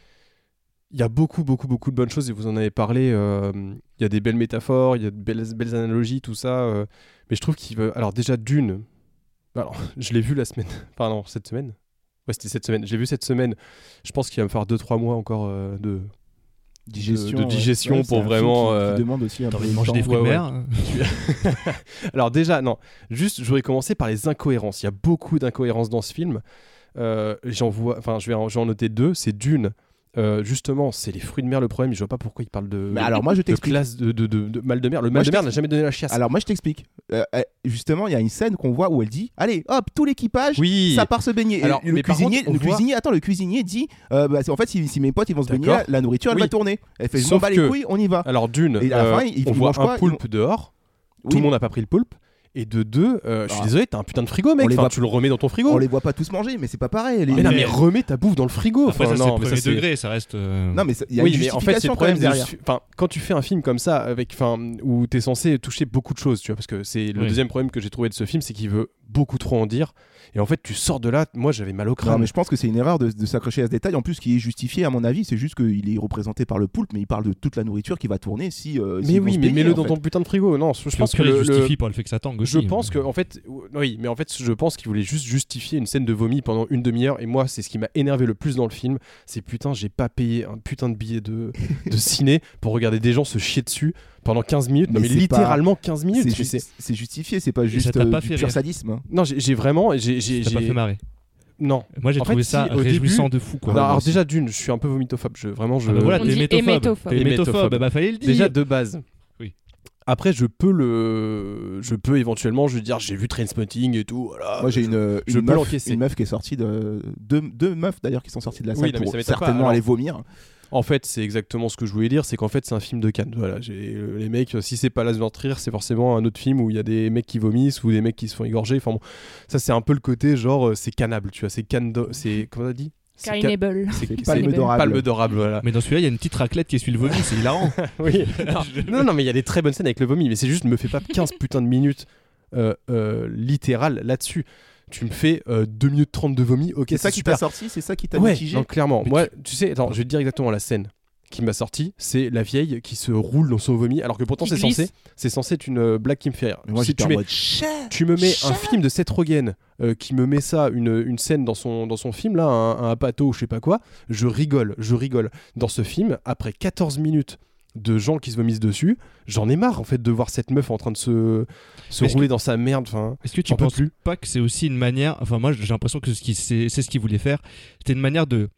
[SPEAKER 8] Il y a beaucoup, beaucoup, beaucoup de bonnes choses et vous en avez parlé. Il euh, y a des belles métaphores, il y a de belles, belles analogies, tout ça. Euh, mais je trouve qu'il veut. Alors, déjà, Dune. Alors, je l'ai vu la semaine. Pardon, cette semaine. Ouais, c'était cette semaine. J'ai vu cette semaine. Je pense qu'il va me faire deux trois mois encore euh, de.
[SPEAKER 1] Digestion,
[SPEAKER 8] de, de digestion
[SPEAKER 1] ouais,
[SPEAKER 8] pour vraiment.
[SPEAKER 1] Qui,
[SPEAKER 8] euh...
[SPEAKER 1] qui demande aussi un
[SPEAKER 2] T'as
[SPEAKER 1] peu
[SPEAKER 2] envie de
[SPEAKER 1] de
[SPEAKER 2] manger
[SPEAKER 1] temps.
[SPEAKER 2] des fruits de
[SPEAKER 8] ouais,
[SPEAKER 2] mer
[SPEAKER 8] ouais. Alors déjà, non. Juste, je voudrais commencer par les incohérences. Il y a beaucoup d'incohérences dans ce film. Euh, j'en vois, enfin, je vais en, je vais en noter deux. C'est Dune. Euh, justement, c'est les fruits de mer le problème. Je vois pas pourquoi il parle de.
[SPEAKER 1] Mais alors moi je t'explique.
[SPEAKER 8] De classe de, de, de, de mal de mer. Le mal de mer n'a jamais donné la chiasse.
[SPEAKER 1] Alors moi je t'explique. Euh, euh, justement, il y a une scène qu'on voit où elle dit allez, hop, tout l'équipage,
[SPEAKER 8] oui.
[SPEAKER 1] ça part se baigner.
[SPEAKER 8] Alors,
[SPEAKER 1] et le cuisinier,
[SPEAKER 8] contre,
[SPEAKER 1] le
[SPEAKER 8] voit...
[SPEAKER 1] cuisinier, attends, le cuisinier dit euh, bah, en fait, si, si mes potes ils vont se baigner, la, la nourriture elle
[SPEAKER 8] oui.
[SPEAKER 1] va tourner. Elle fait je
[SPEAKER 8] Sauf
[SPEAKER 1] m'en bas les
[SPEAKER 8] que...
[SPEAKER 1] couilles, on y va.
[SPEAKER 8] Alors Dune,
[SPEAKER 1] et à la
[SPEAKER 8] euh,
[SPEAKER 1] fin, il,
[SPEAKER 8] on
[SPEAKER 1] il
[SPEAKER 8] voit
[SPEAKER 1] mange
[SPEAKER 8] un
[SPEAKER 1] quoi,
[SPEAKER 8] poulpe
[SPEAKER 1] il...
[SPEAKER 8] dehors.
[SPEAKER 1] Oui.
[SPEAKER 8] Tout le monde n'a pas pris le poulpe. Et de deux, euh, je suis
[SPEAKER 1] ah.
[SPEAKER 8] désolé, t'as un putain de frigo, mec. Enfin,
[SPEAKER 1] voit...
[SPEAKER 8] tu le remets dans ton frigo.
[SPEAKER 1] On les voit pas tous manger, mais c'est pas pareil. Les...
[SPEAKER 8] Mais non, mais remets ta bouffe dans le frigo.
[SPEAKER 2] Après,
[SPEAKER 8] enfin,
[SPEAKER 2] ça,
[SPEAKER 8] non,
[SPEAKER 2] c'est
[SPEAKER 8] mais
[SPEAKER 2] premier
[SPEAKER 8] ça, c'est...
[SPEAKER 2] degré, ça reste. Euh...
[SPEAKER 1] Non, mais il y a
[SPEAKER 8] oui,
[SPEAKER 1] une
[SPEAKER 8] mais en fait, c'est le
[SPEAKER 1] justification quand
[SPEAKER 8] problème
[SPEAKER 1] même derrière.
[SPEAKER 8] de... enfin, quand tu fais un film comme ça, avec, enfin, où t'es censé toucher beaucoup de choses, tu vois, parce que c'est le
[SPEAKER 2] oui.
[SPEAKER 8] deuxième problème que j'ai trouvé de ce film, c'est qu'il veut beaucoup trop en dire. Et en fait, tu sors de là, moi j'avais mal au crâne.
[SPEAKER 1] Non, mais je pense que c'est une erreur de, de s'accrocher à ce détail. En plus, qui est justifié, à mon avis, c'est juste qu'il est représenté par le poulpe, mais il parle de toute la nourriture qui va tourner si. Euh,
[SPEAKER 8] mais oui, mais mets-le dans ton putain de frigo. Non, je, je pense que
[SPEAKER 2] le justifie
[SPEAKER 8] le...
[SPEAKER 2] par le fait que ça tangue aussi.
[SPEAKER 8] Je pense que, en fait, oui, mais en fait, je pense qu'il voulait juste justifier une scène de vomi pendant une demi-heure. Et moi, c'est ce qui m'a énervé le plus dans le film. C'est putain, j'ai pas payé un putain de billet de, de ciné pour regarder des gens se chier dessus pendant quinze minutes.
[SPEAKER 1] Mais
[SPEAKER 8] non, mais
[SPEAKER 1] c'est
[SPEAKER 8] littéralement
[SPEAKER 1] pas...
[SPEAKER 8] quinze minutes.
[SPEAKER 1] C'est, ju- c'est... c'est justifié, c'est pas juste
[SPEAKER 2] pas
[SPEAKER 1] euh,
[SPEAKER 2] fait
[SPEAKER 1] du pur
[SPEAKER 2] rire.
[SPEAKER 1] sadisme. Hein.
[SPEAKER 8] Non, j'ai, j'ai vraiment. J'ai, j'ai,
[SPEAKER 2] Ça t'a
[SPEAKER 8] j'ai...
[SPEAKER 2] pas fait marrer.
[SPEAKER 8] Non.
[SPEAKER 2] Moi j'ai
[SPEAKER 8] en
[SPEAKER 2] trouvé
[SPEAKER 8] fait,
[SPEAKER 2] ça
[SPEAKER 8] si, au
[SPEAKER 2] réjouissant
[SPEAKER 8] début...
[SPEAKER 2] de fou quoi.
[SPEAKER 8] Non, alors
[SPEAKER 1] aussi.
[SPEAKER 8] déjà d'une, je suis un peu vomitophobe. Je, vraiment, je...
[SPEAKER 2] Ah bah voilà,
[SPEAKER 9] On
[SPEAKER 2] t'es
[SPEAKER 9] dit
[SPEAKER 2] métophobe.
[SPEAKER 9] hémétophobe.
[SPEAKER 2] T'es
[SPEAKER 8] Hémétophobe.
[SPEAKER 2] métophobe, bah fallait le dire.
[SPEAKER 8] Déjà de base.
[SPEAKER 2] Oui.
[SPEAKER 8] Après, je peux le, je peux éventuellement, je veux dire, j'ai vu Trainspotting et tout. Voilà,
[SPEAKER 1] Moi j'ai
[SPEAKER 8] je...
[SPEAKER 1] une,
[SPEAKER 8] je
[SPEAKER 1] une,
[SPEAKER 8] peux
[SPEAKER 1] meuf,
[SPEAKER 8] l'encaisser.
[SPEAKER 1] une meuf qui est sortie de deux, deux meufs d'ailleurs qui sont sorties de la salle
[SPEAKER 8] Oui, non, mais
[SPEAKER 1] pour
[SPEAKER 8] ça m'étonne pas.
[SPEAKER 1] certainement
[SPEAKER 8] Alors,
[SPEAKER 1] aller vomir.
[SPEAKER 8] En fait, c'est exactement ce que je voulais dire, c'est qu'en fait, c'est un film de Cannes. Voilà, j'ai euh, les mecs, si c'est pas Lars von Trier, c'est forcément un autre film où il y a des mecs qui vomissent ou des mecs qui se font égorger. Enfin bon, ça c'est un peu le côté genre, euh, c'est cannable, tu vois, c'est canne, do... c'est comment t'as dit?
[SPEAKER 9] Carinable.
[SPEAKER 8] C'est,
[SPEAKER 1] C'est
[SPEAKER 8] c'est
[SPEAKER 1] palme d'orable.
[SPEAKER 8] Palme d'orable, voilà.
[SPEAKER 2] Mais dans celui-là, il y a une petite raclette qui suit le vomi, c'est hilarant.
[SPEAKER 8] Oui. Non, non, non, mais il y a des très bonnes scènes avec le vomi, mais c'est juste, me fais pas quinze putains de minutes euh, euh, littérales là-dessus. Tu me fais euh, deux minutes trente de vomi, ok,
[SPEAKER 1] C'est
[SPEAKER 8] c'est
[SPEAKER 1] ça qui
[SPEAKER 8] super.
[SPEAKER 1] t'a sorti, c'est ça qui t'a
[SPEAKER 8] Ouais,
[SPEAKER 1] mitigé.
[SPEAKER 8] non, clairement.
[SPEAKER 2] Mais
[SPEAKER 8] Moi,
[SPEAKER 2] tu-
[SPEAKER 8] tu sais, attends, je vais te dire exactement la scène qui m'a sorti, c'est la vieille qui se roule dans son vomi, alors que pourtant
[SPEAKER 9] Qui
[SPEAKER 8] c'est
[SPEAKER 9] glisse.
[SPEAKER 8] censé, c'est censé être une euh, blague qui me fait rire.
[SPEAKER 1] Mais moi
[SPEAKER 8] Si
[SPEAKER 1] j'étais
[SPEAKER 8] tu
[SPEAKER 1] en
[SPEAKER 8] mets,
[SPEAKER 1] mode chais.
[SPEAKER 8] tu me mets un
[SPEAKER 1] Chais.
[SPEAKER 8] film de Seth Rogen euh, qui me met ça, une, une scène dans son, dans son film là, un, un apato ou je sais pas quoi, je rigole, je rigole. Dans ce film, après quatorze minutes de gens qui se vomissent dessus, j'en ai marre en fait de voir cette meuf en train de se, se
[SPEAKER 2] Est-ce
[SPEAKER 8] rouler dans sa merde. Enfin,
[SPEAKER 2] Est-ce que tu
[SPEAKER 8] j'en peux
[SPEAKER 2] penses
[SPEAKER 8] plus.
[SPEAKER 2] pas que c'est aussi une manière, enfin moi j'ai l'impression que ce qui, c'est, c'est ce qu'il voulait faire, c'était une manière de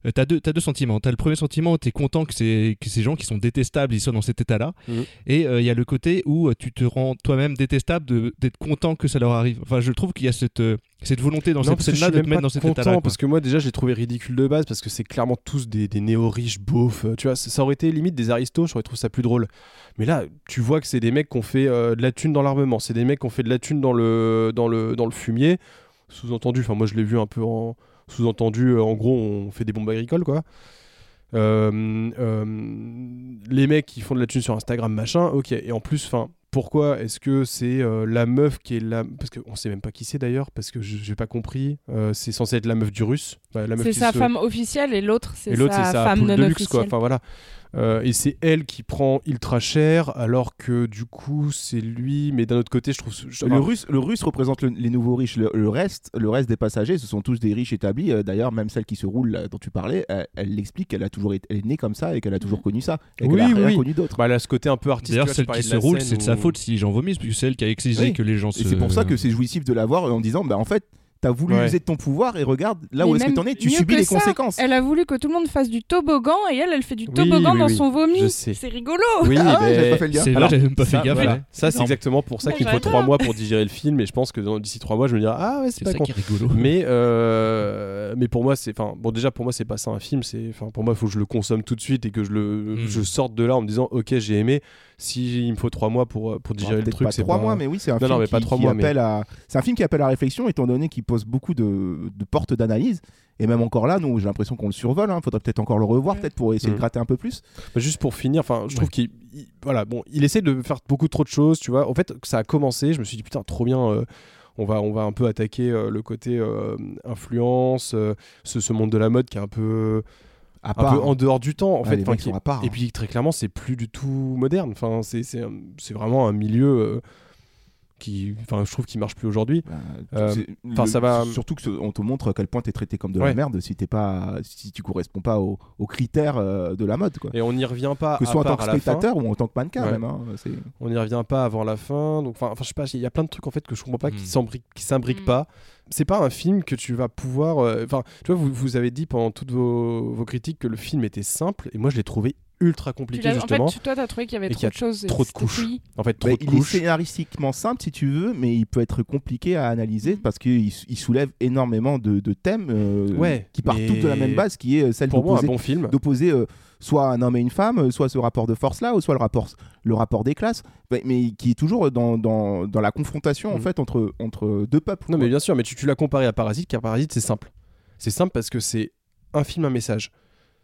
[SPEAKER 2] Euh, t'as deux, t'as deux sentiments. T'as le premier sentiment où t'es content que, c'est, que ces gens qui sont détestables, ils soient dans cet état-là. Mmh. Et il euh, y a le côté où euh, tu te rends toi-même détestable de, d'être content que ça leur arrive. Enfin, je trouve qu'il y a cette, euh, cette volonté dans
[SPEAKER 8] non,
[SPEAKER 2] cette scène-là de te mettre dans cet état-là.
[SPEAKER 8] Parce que moi, déjà, j'ai trouvé ridicule de base parce que c'est clairement tous des, des néo-riches beaufs. Tu vois, ça aurait été limite des aristos, j'aurais trouvé ça plus drôle. Mais là, tu vois que c'est des mecs qui ont fait euh, de la thune dans l'armement. C'est des mecs qui ont fait de la thune dans le, dans le, dans le fumier. Sous-entendu, enfin, moi, je l'ai vu un peu en. Sous-entendu, en gros, on fait des bombes agricoles, quoi. Euh, euh, les mecs qui font de la thune sur Instagram, machin, ok. Et en plus, enfin, pourquoi est-ce que c'est euh, la meuf qui est la... Parce qu'on sait même pas qui c'est d'ailleurs, parce que je j'ai pas compris. Euh, c'est censé être la meuf du russe. Bah, la meuf
[SPEAKER 9] c'est sa
[SPEAKER 8] se...
[SPEAKER 9] femme officielle et l'autre, c'est
[SPEAKER 8] et l'autre,
[SPEAKER 9] sa,
[SPEAKER 8] c'est sa
[SPEAKER 9] femme
[SPEAKER 8] poule
[SPEAKER 9] non
[SPEAKER 8] de luxe,
[SPEAKER 9] officielle.
[SPEAKER 8] quoi. Enfin, voilà. Euh, et c'est elle qui prend ultra cher, alors que du coup c'est lui. Mais d'un autre côté, je trouve je...
[SPEAKER 1] le russe, le russe représente le, les nouveaux riches. Le, le reste, le reste des passagers, ce sont tous des riches établis. Euh, d'ailleurs, même celle qui se roule là, dont tu parlais, elle, elle l'explique qu'elle a toujours été, elle est née comme ça et qu'elle a toujours connu ça. Et
[SPEAKER 8] oui,
[SPEAKER 1] qu'elle a rien
[SPEAKER 8] oui.
[SPEAKER 1] connu d'autre.
[SPEAKER 8] Bah, elle a ce côté un peu artistique.
[SPEAKER 2] D'ailleurs, celle qui se roule, c'est de sa faute si les gens vomissent, puisque c'est elle qui a exigé
[SPEAKER 1] oui.
[SPEAKER 2] que les gens se.
[SPEAKER 1] Et c'est pour ça que c'est jouissif de la voir en disant, bah en fait. T'as voulu ouais. user de ton pouvoir et regarde là
[SPEAKER 9] mais
[SPEAKER 1] où est-ce que t'en es, tu subis les
[SPEAKER 9] ça,
[SPEAKER 1] conséquences.
[SPEAKER 9] Elle a voulu que tout le monde fasse du toboggan et elle, elle fait du toboggan
[SPEAKER 8] oui, oui,
[SPEAKER 9] dans
[SPEAKER 8] oui.
[SPEAKER 9] son vomi.
[SPEAKER 8] C'est
[SPEAKER 9] rigolo.
[SPEAKER 8] Oui,
[SPEAKER 1] ah ouais,
[SPEAKER 8] mais...
[SPEAKER 1] j'avais pas fait le gaffe.
[SPEAKER 2] C'est vrai, j'avais même pas
[SPEAKER 8] ça,
[SPEAKER 2] fait gaffe.
[SPEAKER 8] Voilà.
[SPEAKER 2] Ouais.
[SPEAKER 8] Ça, c'est non. exactement pour ça
[SPEAKER 9] mais
[SPEAKER 8] qu'il faut trois mois pour digérer le film. Et je pense que dans, d'ici trois mois, je me dirai ah ouais, c'est, c'est pas
[SPEAKER 2] ça
[SPEAKER 8] con.
[SPEAKER 2] Qui est rigolo.
[SPEAKER 8] Mais euh, mais pour moi, c'est enfin bon déjà pour moi c'est pas ça un film. C'est enfin pour moi, il faut que je le consomme tout de suite et que je le mm. je sorte de là en me disant ok j'ai aimé. Si il me faut trois mois pour pour digérer
[SPEAKER 1] bon,
[SPEAKER 8] le truc,
[SPEAKER 1] pas
[SPEAKER 8] c'est
[SPEAKER 1] trois
[SPEAKER 8] pas...
[SPEAKER 1] mois, mais oui, c'est un
[SPEAKER 8] non,
[SPEAKER 1] film
[SPEAKER 8] non, mais
[SPEAKER 1] qui,
[SPEAKER 8] pas trois
[SPEAKER 1] qui
[SPEAKER 8] mois,
[SPEAKER 1] appelle
[SPEAKER 8] mais...
[SPEAKER 1] à. C'est un film qui appelle à la réflexion, étant donné qu'il pose beaucoup de, de portes d'analyse. Et même encore là, nous, j'ai l'impression qu'on le survole. Hein. Faudrait peut-être encore le revoir, ouais. peut-être pour essayer mmh. de gratter un peu plus.
[SPEAKER 8] Bah, juste pour finir, enfin, je trouve ouais. qu'il, il, voilà, bon, il essaie de faire beaucoup trop de choses, tu vois. En fait, ça a commencé. Je me suis dit putain, trop bien. Euh, on va, on va un peu attaquer euh, le côté euh, influence, euh, ce, ce monde de la mode qui est un peu. À part, un peu en dehors du temps en
[SPEAKER 1] ah,
[SPEAKER 8] fait,
[SPEAKER 1] qui... à part,
[SPEAKER 8] et puis très clairement c'est plus du tout moderne, enfin, c'est, c'est, c'est vraiment un milieu euh, qui, enfin, je trouve qu'il marche plus aujourd'hui.
[SPEAKER 1] Enfin, euh, ça va. Surtout que on te montre à quel point t'es traité comme de ouais. la merde si t'es pas, si tu corresponds pas aux, aux critères euh, de la mode, quoi.
[SPEAKER 8] Et on n'y revient pas.
[SPEAKER 1] Que ce soit en tant que spectateur
[SPEAKER 8] fin.
[SPEAKER 1] ou en tant que mannequin, ouais. même. Hein, c'est...
[SPEAKER 8] On n'y revient pas avant la fin. Donc, enfin, je sais pas, il y a plein de trucs en fait que je comprends pas mmh. qui s'imbriquent, qui s'imbriquent mmh. pas. C'est pas un film que tu vas pouvoir. Enfin, euh, tu vois, vous, vous avez dit pendant toutes vos, vos critiques que le film était simple, et moi je l'ai trouvé ultra compliqué justement.
[SPEAKER 9] En fait, toi, t'as trouvé qu'il y avait trop de choses,
[SPEAKER 8] trop de couches.
[SPEAKER 9] Fouillis.
[SPEAKER 8] En fait, trop
[SPEAKER 1] bah,
[SPEAKER 8] de
[SPEAKER 1] il
[SPEAKER 8] couches.
[SPEAKER 1] est scénaristiquement simple si tu veux, mais il peut être compliqué à analyser mmh. parce qu'il il soulève énormément de, de thèmes euh,
[SPEAKER 8] ouais,
[SPEAKER 1] qui partent toutes de la même base, qui est celle
[SPEAKER 8] pour
[SPEAKER 1] d'opposer,
[SPEAKER 8] moi, un bon film.
[SPEAKER 1] d'opposer euh, soit un homme et une femme, soit ce rapport de force là, ou soit le rapport, le rapport des classes, mais qui est toujours dans, dans, dans la confrontation mmh. en fait entre, entre deux peuples.
[SPEAKER 8] Non, quoi. Mais bien sûr, mais tu, tu l'as comparé à Parasite, car Parasite c'est simple. C'est simple parce que c'est un film, un message.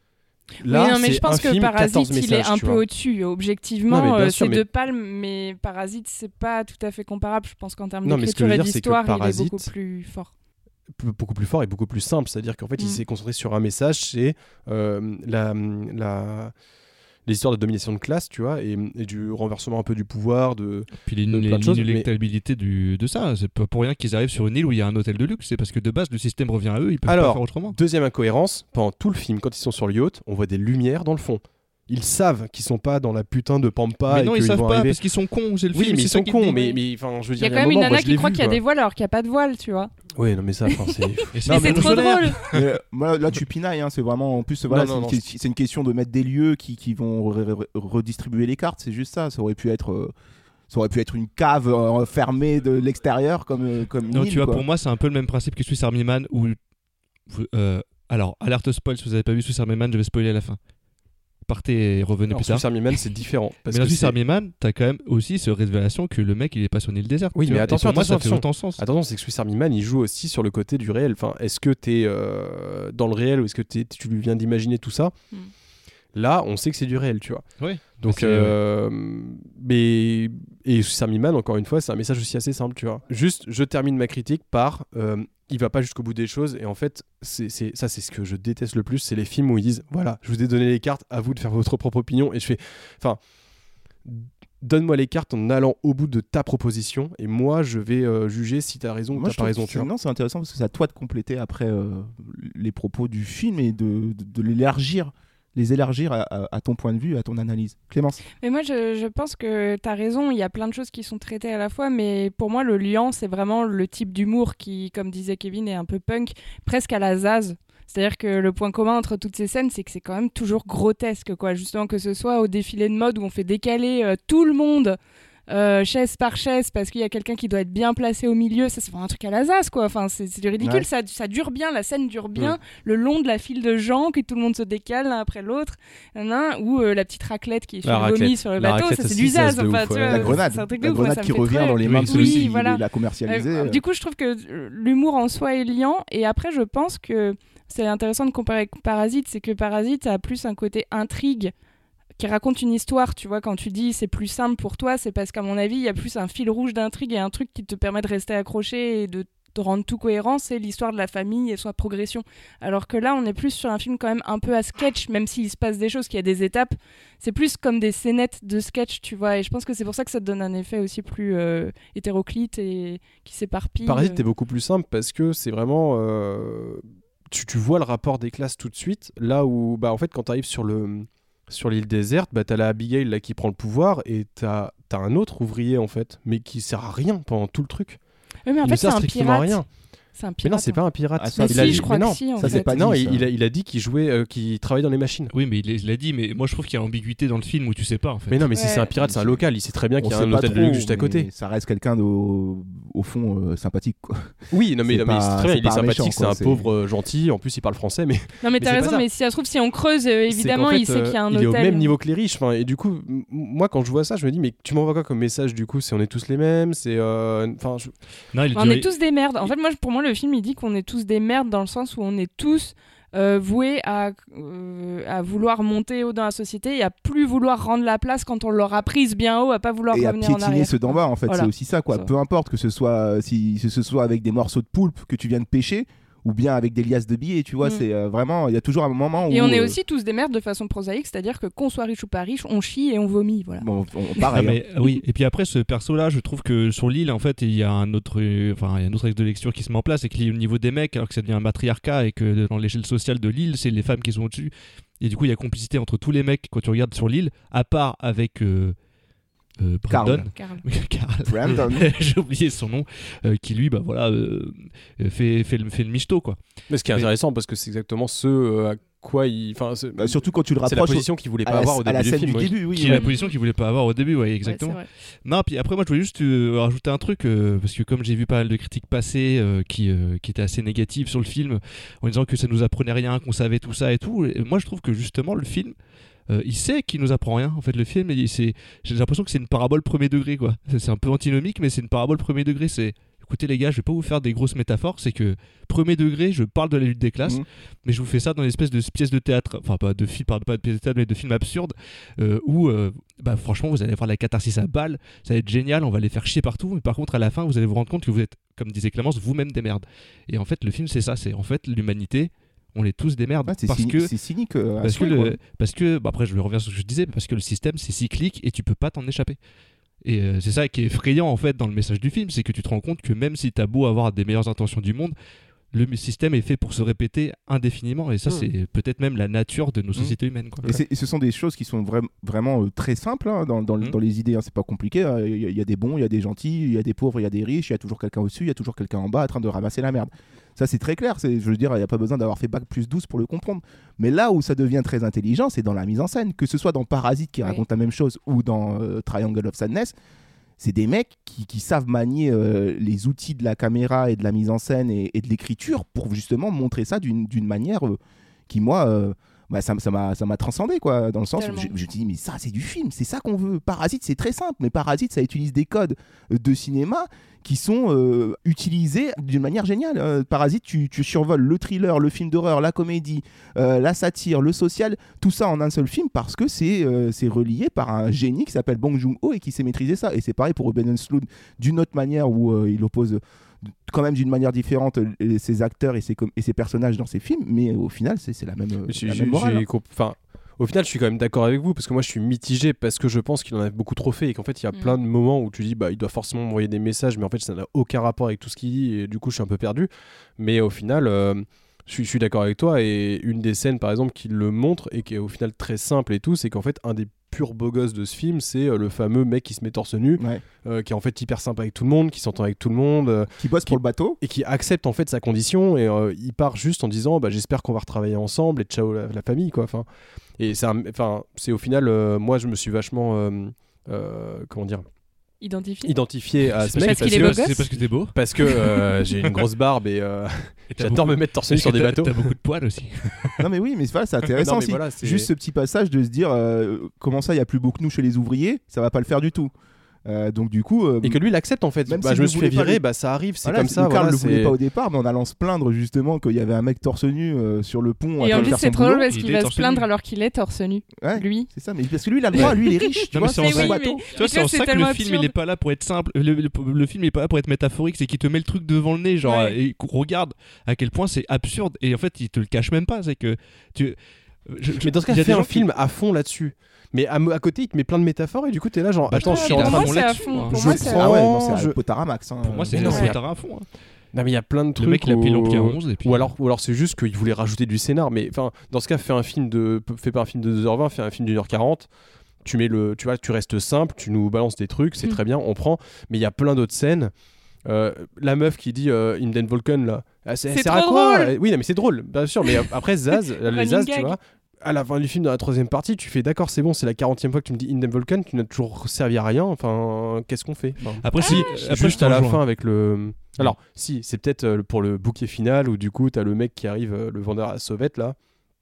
[SPEAKER 9] Là, oui, non, mais je pense que Parasite, il est un peu au-dessus. Objectivement, non, euh, sûr, c'est mais... deux palmes, mais Parasite, c'est pas tout à fait comparable. Je pense qu'en termes non, d'écriture et dire, d'histoire, Parasite, il est beaucoup plus fort.
[SPEAKER 8] Beaucoup plus fort et beaucoup plus simple. C'est-à-dire qu'en fait, mm. il s'est concentré sur un message, c'est euh, la, la, l'histoire de domination de classe, tu vois, et, et du renversement un peu du pouvoir, de.
[SPEAKER 2] Puis l'inéluctabilité mais... de ça. C'est pas pour rien qu'ils arrivent sur une île où il y a un hôtel de luxe. C'est parce que de base, le système revient à eux. Ils peuvent
[SPEAKER 8] Alors,
[SPEAKER 2] pas faire autrement.
[SPEAKER 8] Deuxième incohérence, pendant tout le film, quand ils sont sur le yacht, on voit des lumières dans le fond. Ils savent qu'ils sont pas dans la putain de Pampa.
[SPEAKER 2] Mais non,
[SPEAKER 8] et
[SPEAKER 2] ils savent
[SPEAKER 8] vont
[SPEAKER 2] pas
[SPEAKER 8] arriver...
[SPEAKER 2] parce qu'ils sont cons. C'est le
[SPEAKER 8] oui,
[SPEAKER 2] film,
[SPEAKER 8] mais
[SPEAKER 2] c'est
[SPEAKER 8] ils sont cons. Mais,
[SPEAKER 2] mais,
[SPEAKER 8] mais je veux dire,
[SPEAKER 9] il y a quand même une nana qui croit qu'il y a des voiles alors qu'il n'y a pas de voile, tu vois.
[SPEAKER 8] Oui, non, mais ça, c'est.
[SPEAKER 9] Mais c'est trop drôle.
[SPEAKER 1] Mais, moi, là, tu pinailles. Hein, c'est vraiment. En plus, voilà, non, non, c'est, une, non, c'est... c'est une question de mettre des lieux qui, qui vont re- re- redistribuer les cartes. C'est juste ça. Ça aurait pu être. Euh... Ça aurait pu être une cave euh, fermée de l'extérieur comme, comme
[SPEAKER 2] non,
[SPEAKER 1] île,
[SPEAKER 2] tu vois,
[SPEAKER 1] quoi.
[SPEAKER 2] pour moi, c'est un peu le même principe que Swiss Army Man où. Euh, alors, alerte spoil, si vous n'avez pas vu Swiss Army Man, je vais spoiler à la fin. Partez et revenez
[SPEAKER 8] alors,
[SPEAKER 2] plus tard.
[SPEAKER 8] Swiss Army Man, c'est différent. Parce
[SPEAKER 2] mais dans
[SPEAKER 8] que
[SPEAKER 2] Swiss
[SPEAKER 8] c'est...
[SPEAKER 2] Army Man, t'as quand même aussi cette révélation que le mec, il est pas sur une île déserte.
[SPEAKER 8] Oui, mais
[SPEAKER 2] vois.
[SPEAKER 8] attention,
[SPEAKER 2] et pour
[SPEAKER 8] attention,
[SPEAKER 2] moi, ça fait autant sens.
[SPEAKER 8] Attention, c'est que Swiss Army Man, il joue aussi sur le côté du réel. Enfin, est-ce que t'es euh, dans le réel ou est-ce que t'es, tu viens d'imaginer tout ça mm. Là, on sait que c'est du réel, tu vois.
[SPEAKER 2] Oui.
[SPEAKER 8] Donc, euh, mais et Swiss Army Man, encore une fois, c'est un message aussi assez simple, tu vois. Juste, je termine ma critique par, euh, il va pas jusqu'au bout des choses, et en fait, c'est, c'est ça, c'est ce que je déteste le plus, c'est les films où ils disent, voilà, je vous ai donné les cartes, à vous de faire votre propre opinion, et je fais, enfin, donne-moi les cartes en allant au bout de ta proposition, et moi, je vais euh, juger si t'as raison ou t'as pas raison, tu vois.
[SPEAKER 1] Non, c'est intéressant parce que c'est à toi de compléter après euh, les propos du film et de, de, de l'élargir. les élargir à, à, à ton point de vue, à ton analyse. Clémence ?
[SPEAKER 9] Mais moi, je, je pense que tu as raison, il y a plein de choses qui sont traitées à la fois, mais pour moi, le liant, c'est vraiment le type d'humour qui, comme disait Kevin, est un peu punk, presque à la Zaz. C'est-à-dire que le point commun entre toutes ces scènes, c'est que c'est quand même toujours grotesque, quoi. Justement, que ce soit au défilé de mode où on fait décaler euh, tout le monde euh, chaise par chaise parce qu'il y a quelqu'un qui doit être bien placé au milieu, ça c'est vraiment un truc à la Zaz, quoi. Enfin, c'est, c'est du ridicule,
[SPEAKER 1] Ouais.
[SPEAKER 9] ça, ça dure bien, la scène dure bien,
[SPEAKER 8] Ouais.
[SPEAKER 9] le long de la file de gens, que tout le monde se décale l'un après l'autre, nan, ou euh, la petite raclette qui est sur
[SPEAKER 8] La
[SPEAKER 9] le
[SPEAKER 8] raclette.
[SPEAKER 9] vomi sur le
[SPEAKER 8] La
[SPEAKER 9] bateau,
[SPEAKER 8] raclette
[SPEAKER 9] ça c'est
[SPEAKER 8] aussi,
[SPEAKER 9] du
[SPEAKER 8] ça,
[SPEAKER 9] Zaz.
[SPEAKER 8] c'est de
[SPEAKER 9] Enfin,
[SPEAKER 8] ouf,
[SPEAKER 9] tu
[SPEAKER 8] ouais.
[SPEAKER 9] vois,
[SPEAKER 1] La grenade,
[SPEAKER 9] c'est un truc de
[SPEAKER 1] la
[SPEAKER 9] ouf, moi,
[SPEAKER 1] grenade
[SPEAKER 9] ça
[SPEAKER 1] qui
[SPEAKER 9] me fait
[SPEAKER 1] revient
[SPEAKER 9] très-
[SPEAKER 1] dans les mains
[SPEAKER 2] Oui,
[SPEAKER 1] de celui
[SPEAKER 9] oui,
[SPEAKER 1] qui
[SPEAKER 9] voilà.
[SPEAKER 1] l'a commercialisé.
[SPEAKER 9] Euh, du coup, je trouve que euh, l'humour en soi est liant. Et après, je pense que c'est intéressant de comparer avec Parasite. C'est que Parasite a plus un côté intrigue qui raconte une histoire. Tu vois, quand tu dis c'est plus simple pour toi, c'est parce qu'à mon avis, il y a plus un fil rouge d'intrigue et un truc qui te permet de rester accroché et de te rendre tout cohérent. C'est l'histoire de la famille et sa progression. Alors que là, on est plus sur un film quand même un peu à sketch, même s'il se passe des choses, qu'il y a des étapes. C'est plus comme des scénettes de sketch, tu vois. Et je pense que c'est pour ça que ça te donne un effet aussi plus euh, hétéroclite et qui s'éparpille.
[SPEAKER 8] Parasite est beaucoup plus simple parce que c'est vraiment euh, tu, tu vois le rapport des classes tout de suite, là où bah en fait quand tu arrives sur le sur l'île déserte, bah t'as la Abigail là qui prend le pouvoir et t'as t'as un autre ouvrier en fait, mais qui sert à rien pendant tout le truc.
[SPEAKER 9] Oui, mais en
[SPEAKER 8] Il
[SPEAKER 9] fait,
[SPEAKER 8] ne
[SPEAKER 9] c'est
[SPEAKER 8] sert
[SPEAKER 9] un
[SPEAKER 8] strictement à
[SPEAKER 9] pirate.
[SPEAKER 8] rien.
[SPEAKER 9] C'est un
[SPEAKER 8] Mais
[SPEAKER 9] pirate.
[SPEAKER 8] non, c'est pas un pirate.
[SPEAKER 1] Ah, ça,
[SPEAKER 9] Mais
[SPEAKER 8] Il a
[SPEAKER 9] si,
[SPEAKER 8] dit-
[SPEAKER 9] je crois
[SPEAKER 8] mais non,
[SPEAKER 9] que si, en
[SPEAKER 1] ça,
[SPEAKER 9] fait.
[SPEAKER 1] c'est pas
[SPEAKER 8] non,
[SPEAKER 1] dit,
[SPEAKER 8] il,
[SPEAKER 1] ça.
[SPEAKER 8] il a, il a dit qu'il jouait, euh, qu'il travaille dans les machines.
[SPEAKER 2] Oui, mais il il l'a dit, mais moi je trouve qu'il y a ambiguïté dans le film où tu sais pas en fait.
[SPEAKER 8] Mais non, mais si
[SPEAKER 9] Ouais.
[SPEAKER 8] c'est un pirate, c'est un local. Il sait très bien
[SPEAKER 1] On
[SPEAKER 8] qu'il y a
[SPEAKER 1] sait
[SPEAKER 8] un
[SPEAKER 1] pas
[SPEAKER 8] hôtel de
[SPEAKER 1] trop,
[SPEAKER 8] luxe juste à
[SPEAKER 1] mais
[SPEAKER 8] côté.
[SPEAKER 1] Ça reste quelqu'un de, au, au fond euh, sympathique, quoi.
[SPEAKER 8] Oui, non, mais,
[SPEAKER 1] C'est
[SPEAKER 8] non, mais
[SPEAKER 1] pas-
[SPEAKER 8] c'est très bien.
[SPEAKER 1] c'est
[SPEAKER 8] Il est
[SPEAKER 1] pas un
[SPEAKER 8] sympathique,
[SPEAKER 1] méchant,
[SPEAKER 8] c'est
[SPEAKER 1] quoi,
[SPEAKER 8] un
[SPEAKER 1] c'est-
[SPEAKER 8] pauvre euh, gentil. En plus, il parle français, mais
[SPEAKER 9] Non, mais
[SPEAKER 8] Mais
[SPEAKER 9] t'as
[SPEAKER 8] c'est pas
[SPEAKER 9] raison,
[SPEAKER 8] ça.
[SPEAKER 9] mais si ça se trouve, si on creuse, euh, évidemment,
[SPEAKER 8] c'est qu'en fait,
[SPEAKER 9] il sait qu'il y a un
[SPEAKER 8] euh,
[SPEAKER 9] hôtel.
[SPEAKER 8] Il est au même niveau que les riches. Enfin, et du coup, m- moi, quand je vois ça, je me dis, mais tu m'envoies quoi comme message du coup? C'est on est tous les mêmes. C'est euh, enfin, je-
[SPEAKER 2] Non, il
[SPEAKER 9] On
[SPEAKER 2] dit-
[SPEAKER 9] est tous des merdes. En fait, moi, pour moi, le film, il dit qu'on est tous des merdes dans le sens où on est tous euh, voués à, euh, à vouloir monter haut dans la société et à plus vouloir rendre la place quand on l'aura prise bien haut, à pas vouloir
[SPEAKER 1] Et à
[SPEAKER 9] revenir en
[SPEAKER 1] piétiner
[SPEAKER 9] arrière.
[SPEAKER 1] ceux d'en bas, en fait,
[SPEAKER 9] Voilà.
[SPEAKER 1] c'est aussi ça, quoi.
[SPEAKER 9] Ça.
[SPEAKER 1] Peu importe que ce soit si que ce soit avec des morceaux de poulpe que tu viens de pêcher ou bien avec des liasses de billets, tu vois,
[SPEAKER 9] Mm.
[SPEAKER 1] c'est euh, vraiment, il y a toujours un moment où
[SPEAKER 9] Et on est
[SPEAKER 1] euh,
[SPEAKER 9] aussi tous des merdes de façon prosaïque, c'est-à-dire que qu'on soit riche ou pas riche, on chie et on vomit, voilà.
[SPEAKER 1] bon, on,
[SPEAKER 2] Ah,
[SPEAKER 1] pareil.
[SPEAKER 2] mais, oui, et puis après ce perso là, je trouve que sur l'île en fait il y a un autre, euh, enfin il y a un autre axe de lecture qui se met en place, et que au niveau des mecs, alors que ça devient un matriarcat et que dans l'échelle sociale de l'île c'est les femmes qui sont au-dessus, et du coup il y a complicité entre tous les mecs quand tu regardes sur l'île, à part avec euh, euh, Brandon.
[SPEAKER 1] Carl.
[SPEAKER 9] Carl.
[SPEAKER 2] Carl.
[SPEAKER 1] Brandon.
[SPEAKER 2] J'ai oublié son nom, euh, qui lui bah voilà euh, fait, fait, le, fait le michto quoi.
[SPEAKER 8] mais ce qui est
[SPEAKER 2] Mais-
[SPEAKER 8] intéressant parce que c'est exactement ce euh, à quoi il. Enfin, c'est
[SPEAKER 1] Bah, surtout quand tu le
[SPEAKER 8] c'est la
[SPEAKER 1] rapproches au-
[SPEAKER 8] position qu'il voulait
[SPEAKER 1] à
[SPEAKER 8] pas
[SPEAKER 1] la,
[SPEAKER 8] avoir au
[SPEAKER 1] à la
[SPEAKER 8] début du
[SPEAKER 1] scène
[SPEAKER 8] film.
[SPEAKER 1] du
[SPEAKER 8] oui.
[SPEAKER 1] début, oui.
[SPEAKER 2] Qui est
[SPEAKER 1] ouais.
[SPEAKER 2] la position qu'il voulait pas avoir au début, ouais, exactement.
[SPEAKER 9] Ouais, c'est vrai.
[SPEAKER 2] Non, puis après, moi, je voulais juste euh, rajouter un truc, euh, parce que comme j'ai vu pas mal de critiques passer euh, qui, euh, qui étaient assez négatives sur le film, en disant que ça nous apprenait rien, qu'on savait tout ça et tout, et moi, je trouve que justement, le film, euh, il sait qu'il nous apprend rien. En fait, le film, il- c'est, j'ai l'impression que c'est une parabole premier degré, quoi. C'est c'est un peu antinomique, mais c'est une parabole premier degré. C'est, écoutez les gars, je vais pas vous faire des grosses métaphores, c'est que premier degré, je parle de la lutte des classes,
[SPEAKER 1] Mhm.
[SPEAKER 2] mais je vous fais ça dans une espèce de pièce de théâtre, enfin pas de film, pas de pièce de théâtre, mais de film absurde, euh, où euh, bah, franchement vous allez voir la catharsis à balles, ça va être génial, on va les faire chier partout, mais par contre à la fin vous allez vous rendre compte que vous êtes, comme disait Clémence, vous-même des merdes. Et en fait le film c'est ça, c'est en fait l'humanité, on est tous des merdes,
[SPEAKER 1] Ouais, c'est
[SPEAKER 2] parce
[SPEAKER 1] cynique,
[SPEAKER 2] que
[SPEAKER 1] c'est cynique. euh, à
[SPEAKER 2] parce que,
[SPEAKER 1] souhait, quoi.
[SPEAKER 2] le, parce que bah après je reviens sur ce que je disais, parce que le système c'est cyclique et tu peux pas t'en échapper. Et euh, c'est ça qui est effrayant en fait dans le message du film, c'est que tu te rends compte que même si t'as beau avoir des meilleures intentions du monde, le système est fait pour se répéter indéfiniment, et ça
[SPEAKER 8] Mm.
[SPEAKER 2] c'est peut-être même la nature de nos sociétés humaines, quoi.
[SPEAKER 1] Et, c'est- et ce sont des choses qui sont vra- vraiment euh, très simples hein, dans, dans,
[SPEAKER 2] Mhm.
[SPEAKER 1] dans les idées. Hein, c'est pas compliqué. hein. Il y, a- il y a des bons, il y a des gentils, il y a des pauvres, il y a des riches. Il y a toujours quelqu'un au-dessus, il y a toujours quelqu'un en bas en train de ramasser la merde. Ça, c'est très clair. C'est, je veux dire, il n'y a pas besoin d'avoir fait bac plus douze pour le comprendre. Mais là où ça devient très intelligent, c'est dans la mise en scène. Que ce soit dans Parasite qui
[SPEAKER 9] Oui.
[SPEAKER 1] raconte la même chose ou dans euh, Triangle of Sadness. C'est des mecs qui, qui savent manier euh, les outils de la caméra et de la mise en scène et, et de l'écriture pour justement montrer ça d'une, d'une manière euh, qui, moi, euh, bah, ça, ça, m'a, ça m'a transcendé, quoi, dans le sens
[SPEAKER 9] Tellement.
[SPEAKER 1] où je, je dis, mais ça, c'est du film, c'est ça qu'on veut. Parasite, c'est très simple, mais Parasite, ça utilise des codes euh, de cinéma qui sont euh, utilisés d'une manière géniale. Euh, Parasite, tu, tu survoles le thriller, le film d'horreur, la comédie, euh, la satire, le social, tout ça en un seul film parce que c'est, euh, c'est relié par un génie qui s'appelle Bong Joon-ho et qui sait maîtriser ça. Et c'est pareil pour Ben Sloan d'une autre manière où euh, il oppose quand même d'une manière différente euh, ses acteurs et ses, com- et ses personnages dans ses films, mais au final, c'est, c'est la même, euh,
[SPEAKER 8] J'ai-
[SPEAKER 1] la
[SPEAKER 8] j'ai-
[SPEAKER 1] même morale.
[SPEAKER 8] j'ai comp- enfin, au final, je suis quand même d'accord avec vous parce que moi, je suis mitigé parce que je pense qu'il en a beaucoup trop fait et qu'en fait, il y a
[SPEAKER 9] Mm.
[SPEAKER 8] plein de moments où tu dis, bah, il doit forcément envoyer des messages, mais en fait, ça n'a aucun rapport avec tout ce qu'il dit et du coup, je suis un peu perdu. Mais au final, euh, je suis, je suis d'accord avec toi et une des scènes, par exemple, qui le montre et qui est au final très simple et tout, c'est qu'en fait, un des purs beaux gosses de ce film, c'est euh, le fameux mec qui se met torse nu,
[SPEAKER 1] Ouais.
[SPEAKER 8] euh, qui est en fait hyper sympa avec tout le monde, qui s'entend avec tout le monde, euh,
[SPEAKER 1] Qui bosse
[SPEAKER 8] Qui-
[SPEAKER 1] pour le bateau.
[SPEAKER 8] et qui accepte en fait sa condition, et euh, il part juste en disant bah, j'espère qu'on va retravailler ensemble et ciao la, la famille quoi. Enfin, et c'est, un- enfin, c'est au final, euh, moi je me suis vachement euh, euh, comment dire
[SPEAKER 9] Identifié.
[SPEAKER 8] identifié à ce
[SPEAKER 2] C'est
[SPEAKER 8] mec
[SPEAKER 9] parce
[SPEAKER 8] parce,
[SPEAKER 9] qu'il est
[SPEAKER 8] que,
[SPEAKER 9] beau gosse.
[SPEAKER 2] C'est parce que t'es beau.
[SPEAKER 8] parce que euh, j'ai une grosse barbe et euh,
[SPEAKER 2] Et t'as
[SPEAKER 8] j'adore
[SPEAKER 2] beaucoup-
[SPEAKER 8] me mettre torse nu
[SPEAKER 2] parce
[SPEAKER 8] sur
[SPEAKER 2] que
[SPEAKER 8] des
[SPEAKER 2] t'as-
[SPEAKER 8] bateaux.
[SPEAKER 2] T'as beaucoup de poils aussi.
[SPEAKER 1] Non mais oui, mais voilà, c'est intéressant
[SPEAKER 8] Non, mais
[SPEAKER 1] aussi.
[SPEAKER 8] voilà, c'est-
[SPEAKER 1] Juste ce petit passage de se dire euh, comment ça, il y a plus beau que nous chez les ouvriers, ça va pas le faire du tout. Euh, donc du coup, euh,
[SPEAKER 8] Et que lui il accepte en fait.
[SPEAKER 1] Même
[SPEAKER 8] Bah,
[SPEAKER 1] s'il
[SPEAKER 8] je me
[SPEAKER 1] ne
[SPEAKER 8] suis fait
[SPEAKER 1] voulait pas
[SPEAKER 8] virer,
[SPEAKER 1] le-
[SPEAKER 8] bah ça arrive, c'est
[SPEAKER 1] voilà,
[SPEAKER 8] comme
[SPEAKER 1] le
[SPEAKER 8] ça.
[SPEAKER 1] Carl
[SPEAKER 8] Voilà,
[SPEAKER 1] le voulait
[SPEAKER 8] c'est-
[SPEAKER 1] pas au départ, mais en allant se plaindre justement qu'il y avait un mec torse nu euh, sur le pont.
[SPEAKER 9] Et
[SPEAKER 1] train
[SPEAKER 9] en
[SPEAKER 1] de
[SPEAKER 9] plus,
[SPEAKER 1] faire
[SPEAKER 9] c'est
[SPEAKER 1] son
[SPEAKER 9] trop
[SPEAKER 1] boulot.
[SPEAKER 9] drôle parce
[SPEAKER 2] Il
[SPEAKER 9] qu'il
[SPEAKER 2] est
[SPEAKER 9] va se
[SPEAKER 2] torse
[SPEAKER 9] plaindre
[SPEAKER 2] nu.
[SPEAKER 9] alors qu'il est torse nu.
[SPEAKER 1] Ouais,
[SPEAKER 9] Lui.
[SPEAKER 1] c'est ça. Mais parce que lui, il a le droit, lui, il est riche. Tu
[SPEAKER 2] Non, mais
[SPEAKER 1] vois,
[SPEAKER 2] c'est en
[SPEAKER 1] c'est
[SPEAKER 2] ça-
[SPEAKER 1] son
[SPEAKER 9] oui,
[SPEAKER 1] bateau.
[SPEAKER 9] mais-
[SPEAKER 2] Tu vois,
[SPEAKER 9] Mais
[SPEAKER 2] c'est en
[SPEAKER 9] c'est
[SPEAKER 2] ça que le
[SPEAKER 9] tellement
[SPEAKER 2] film
[SPEAKER 9] absurde.
[SPEAKER 2] il est pas là pour être simple. Le, le- le film il est pas là pour être métaphorique, c'est qu'il te met le truc devant le nez, genre
[SPEAKER 9] Ouais.
[SPEAKER 2] et qu'on regarde à quel point c'est absurde. Et en fait, il te le cache même pas. C'est que tu. je- je-
[SPEAKER 8] Mais dans ce cas,
[SPEAKER 2] il y a
[SPEAKER 8] fais
[SPEAKER 2] des
[SPEAKER 8] un
[SPEAKER 2] gens qui-
[SPEAKER 8] film à fond là-dessus. Mais à, me- à côté, il te met plein de métaphores et du coup, t'es là genre
[SPEAKER 2] Bah,
[SPEAKER 8] attends,
[SPEAKER 2] je
[SPEAKER 8] je
[SPEAKER 2] pense
[SPEAKER 8] suis
[SPEAKER 2] qu'il
[SPEAKER 8] en
[SPEAKER 2] a
[SPEAKER 8] train
[SPEAKER 2] à
[SPEAKER 8] de
[SPEAKER 2] fond
[SPEAKER 9] c'est à
[SPEAKER 2] là-dessus,
[SPEAKER 9] fond.
[SPEAKER 2] hein.
[SPEAKER 9] Pour
[SPEAKER 8] Je
[SPEAKER 9] moi, c'est
[SPEAKER 8] prends-
[SPEAKER 9] à
[SPEAKER 1] Ah ouais, non, c'est
[SPEAKER 8] je-
[SPEAKER 1] un Potara-Max. hein.
[SPEAKER 2] Pour moi, c'est
[SPEAKER 8] Mais
[SPEAKER 2] le
[SPEAKER 8] non, il y a-
[SPEAKER 2] Potara à fond. hein.
[SPEAKER 8] Non mais il y a plein de trucs.
[SPEAKER 2] Le mec il a pris
[SPEAKER 8] où-
[SPEAKER 2] l'Empire onze et puis.
[SPEAKER 8] Ou alors, ou alors c'est juste qu'il voulait rajouter du scénar. Mais enfin, dans ce cas, fais un film de, fais pas un film de deux heures vingt, fais un film d'une heure quarante. Tu mets le, tu vois, tu restes simple, tu nous balances des trucs, c'est
[SPEAKER 9] Mm.
[SPEAKER 8] très bien, on prend. Mais il y a plein d'autres scènes. Euh, la meuf qui dit euh, Imden Volken là, ah, c'est,
[SPEAKER 9] C'est
[SPEAKER 8] sert à
[SPEAKER 9] trop
[SPEAKER 8] quoi
[SPEAKER 9] drôle.
[SPEAKER 8] Oui, non, mais c'est drôle, bien sûr. Mais après Zaz, les
[SPEAKER 9] Running
[SPEAKER 8] Zaz, tu
[SPEAKER 9] gag.
[SPEAKER 8] vois. À la fin du film, dans la troisième partie, tu fais d'accord, c'est bon, c'est la quarantième fois que tu me dis Imden Volken, tu n'as toujours servi à rien. Enfin, qu'est-ce qu'on fait Enfin,
[SPEAKER 2] Après, si. Après,
[SPEAKER 8] juste
[SPEAKER 2] je
[SPEAKER 8] à la
[SPEAKER 2] rejoins.
[SPEAKER 8] fin avec le. Alors, si, c'est peut-être euh, pour le bouquet final où du coup, t'as le mec qui arrive, euh, le vendeur à sauvette là,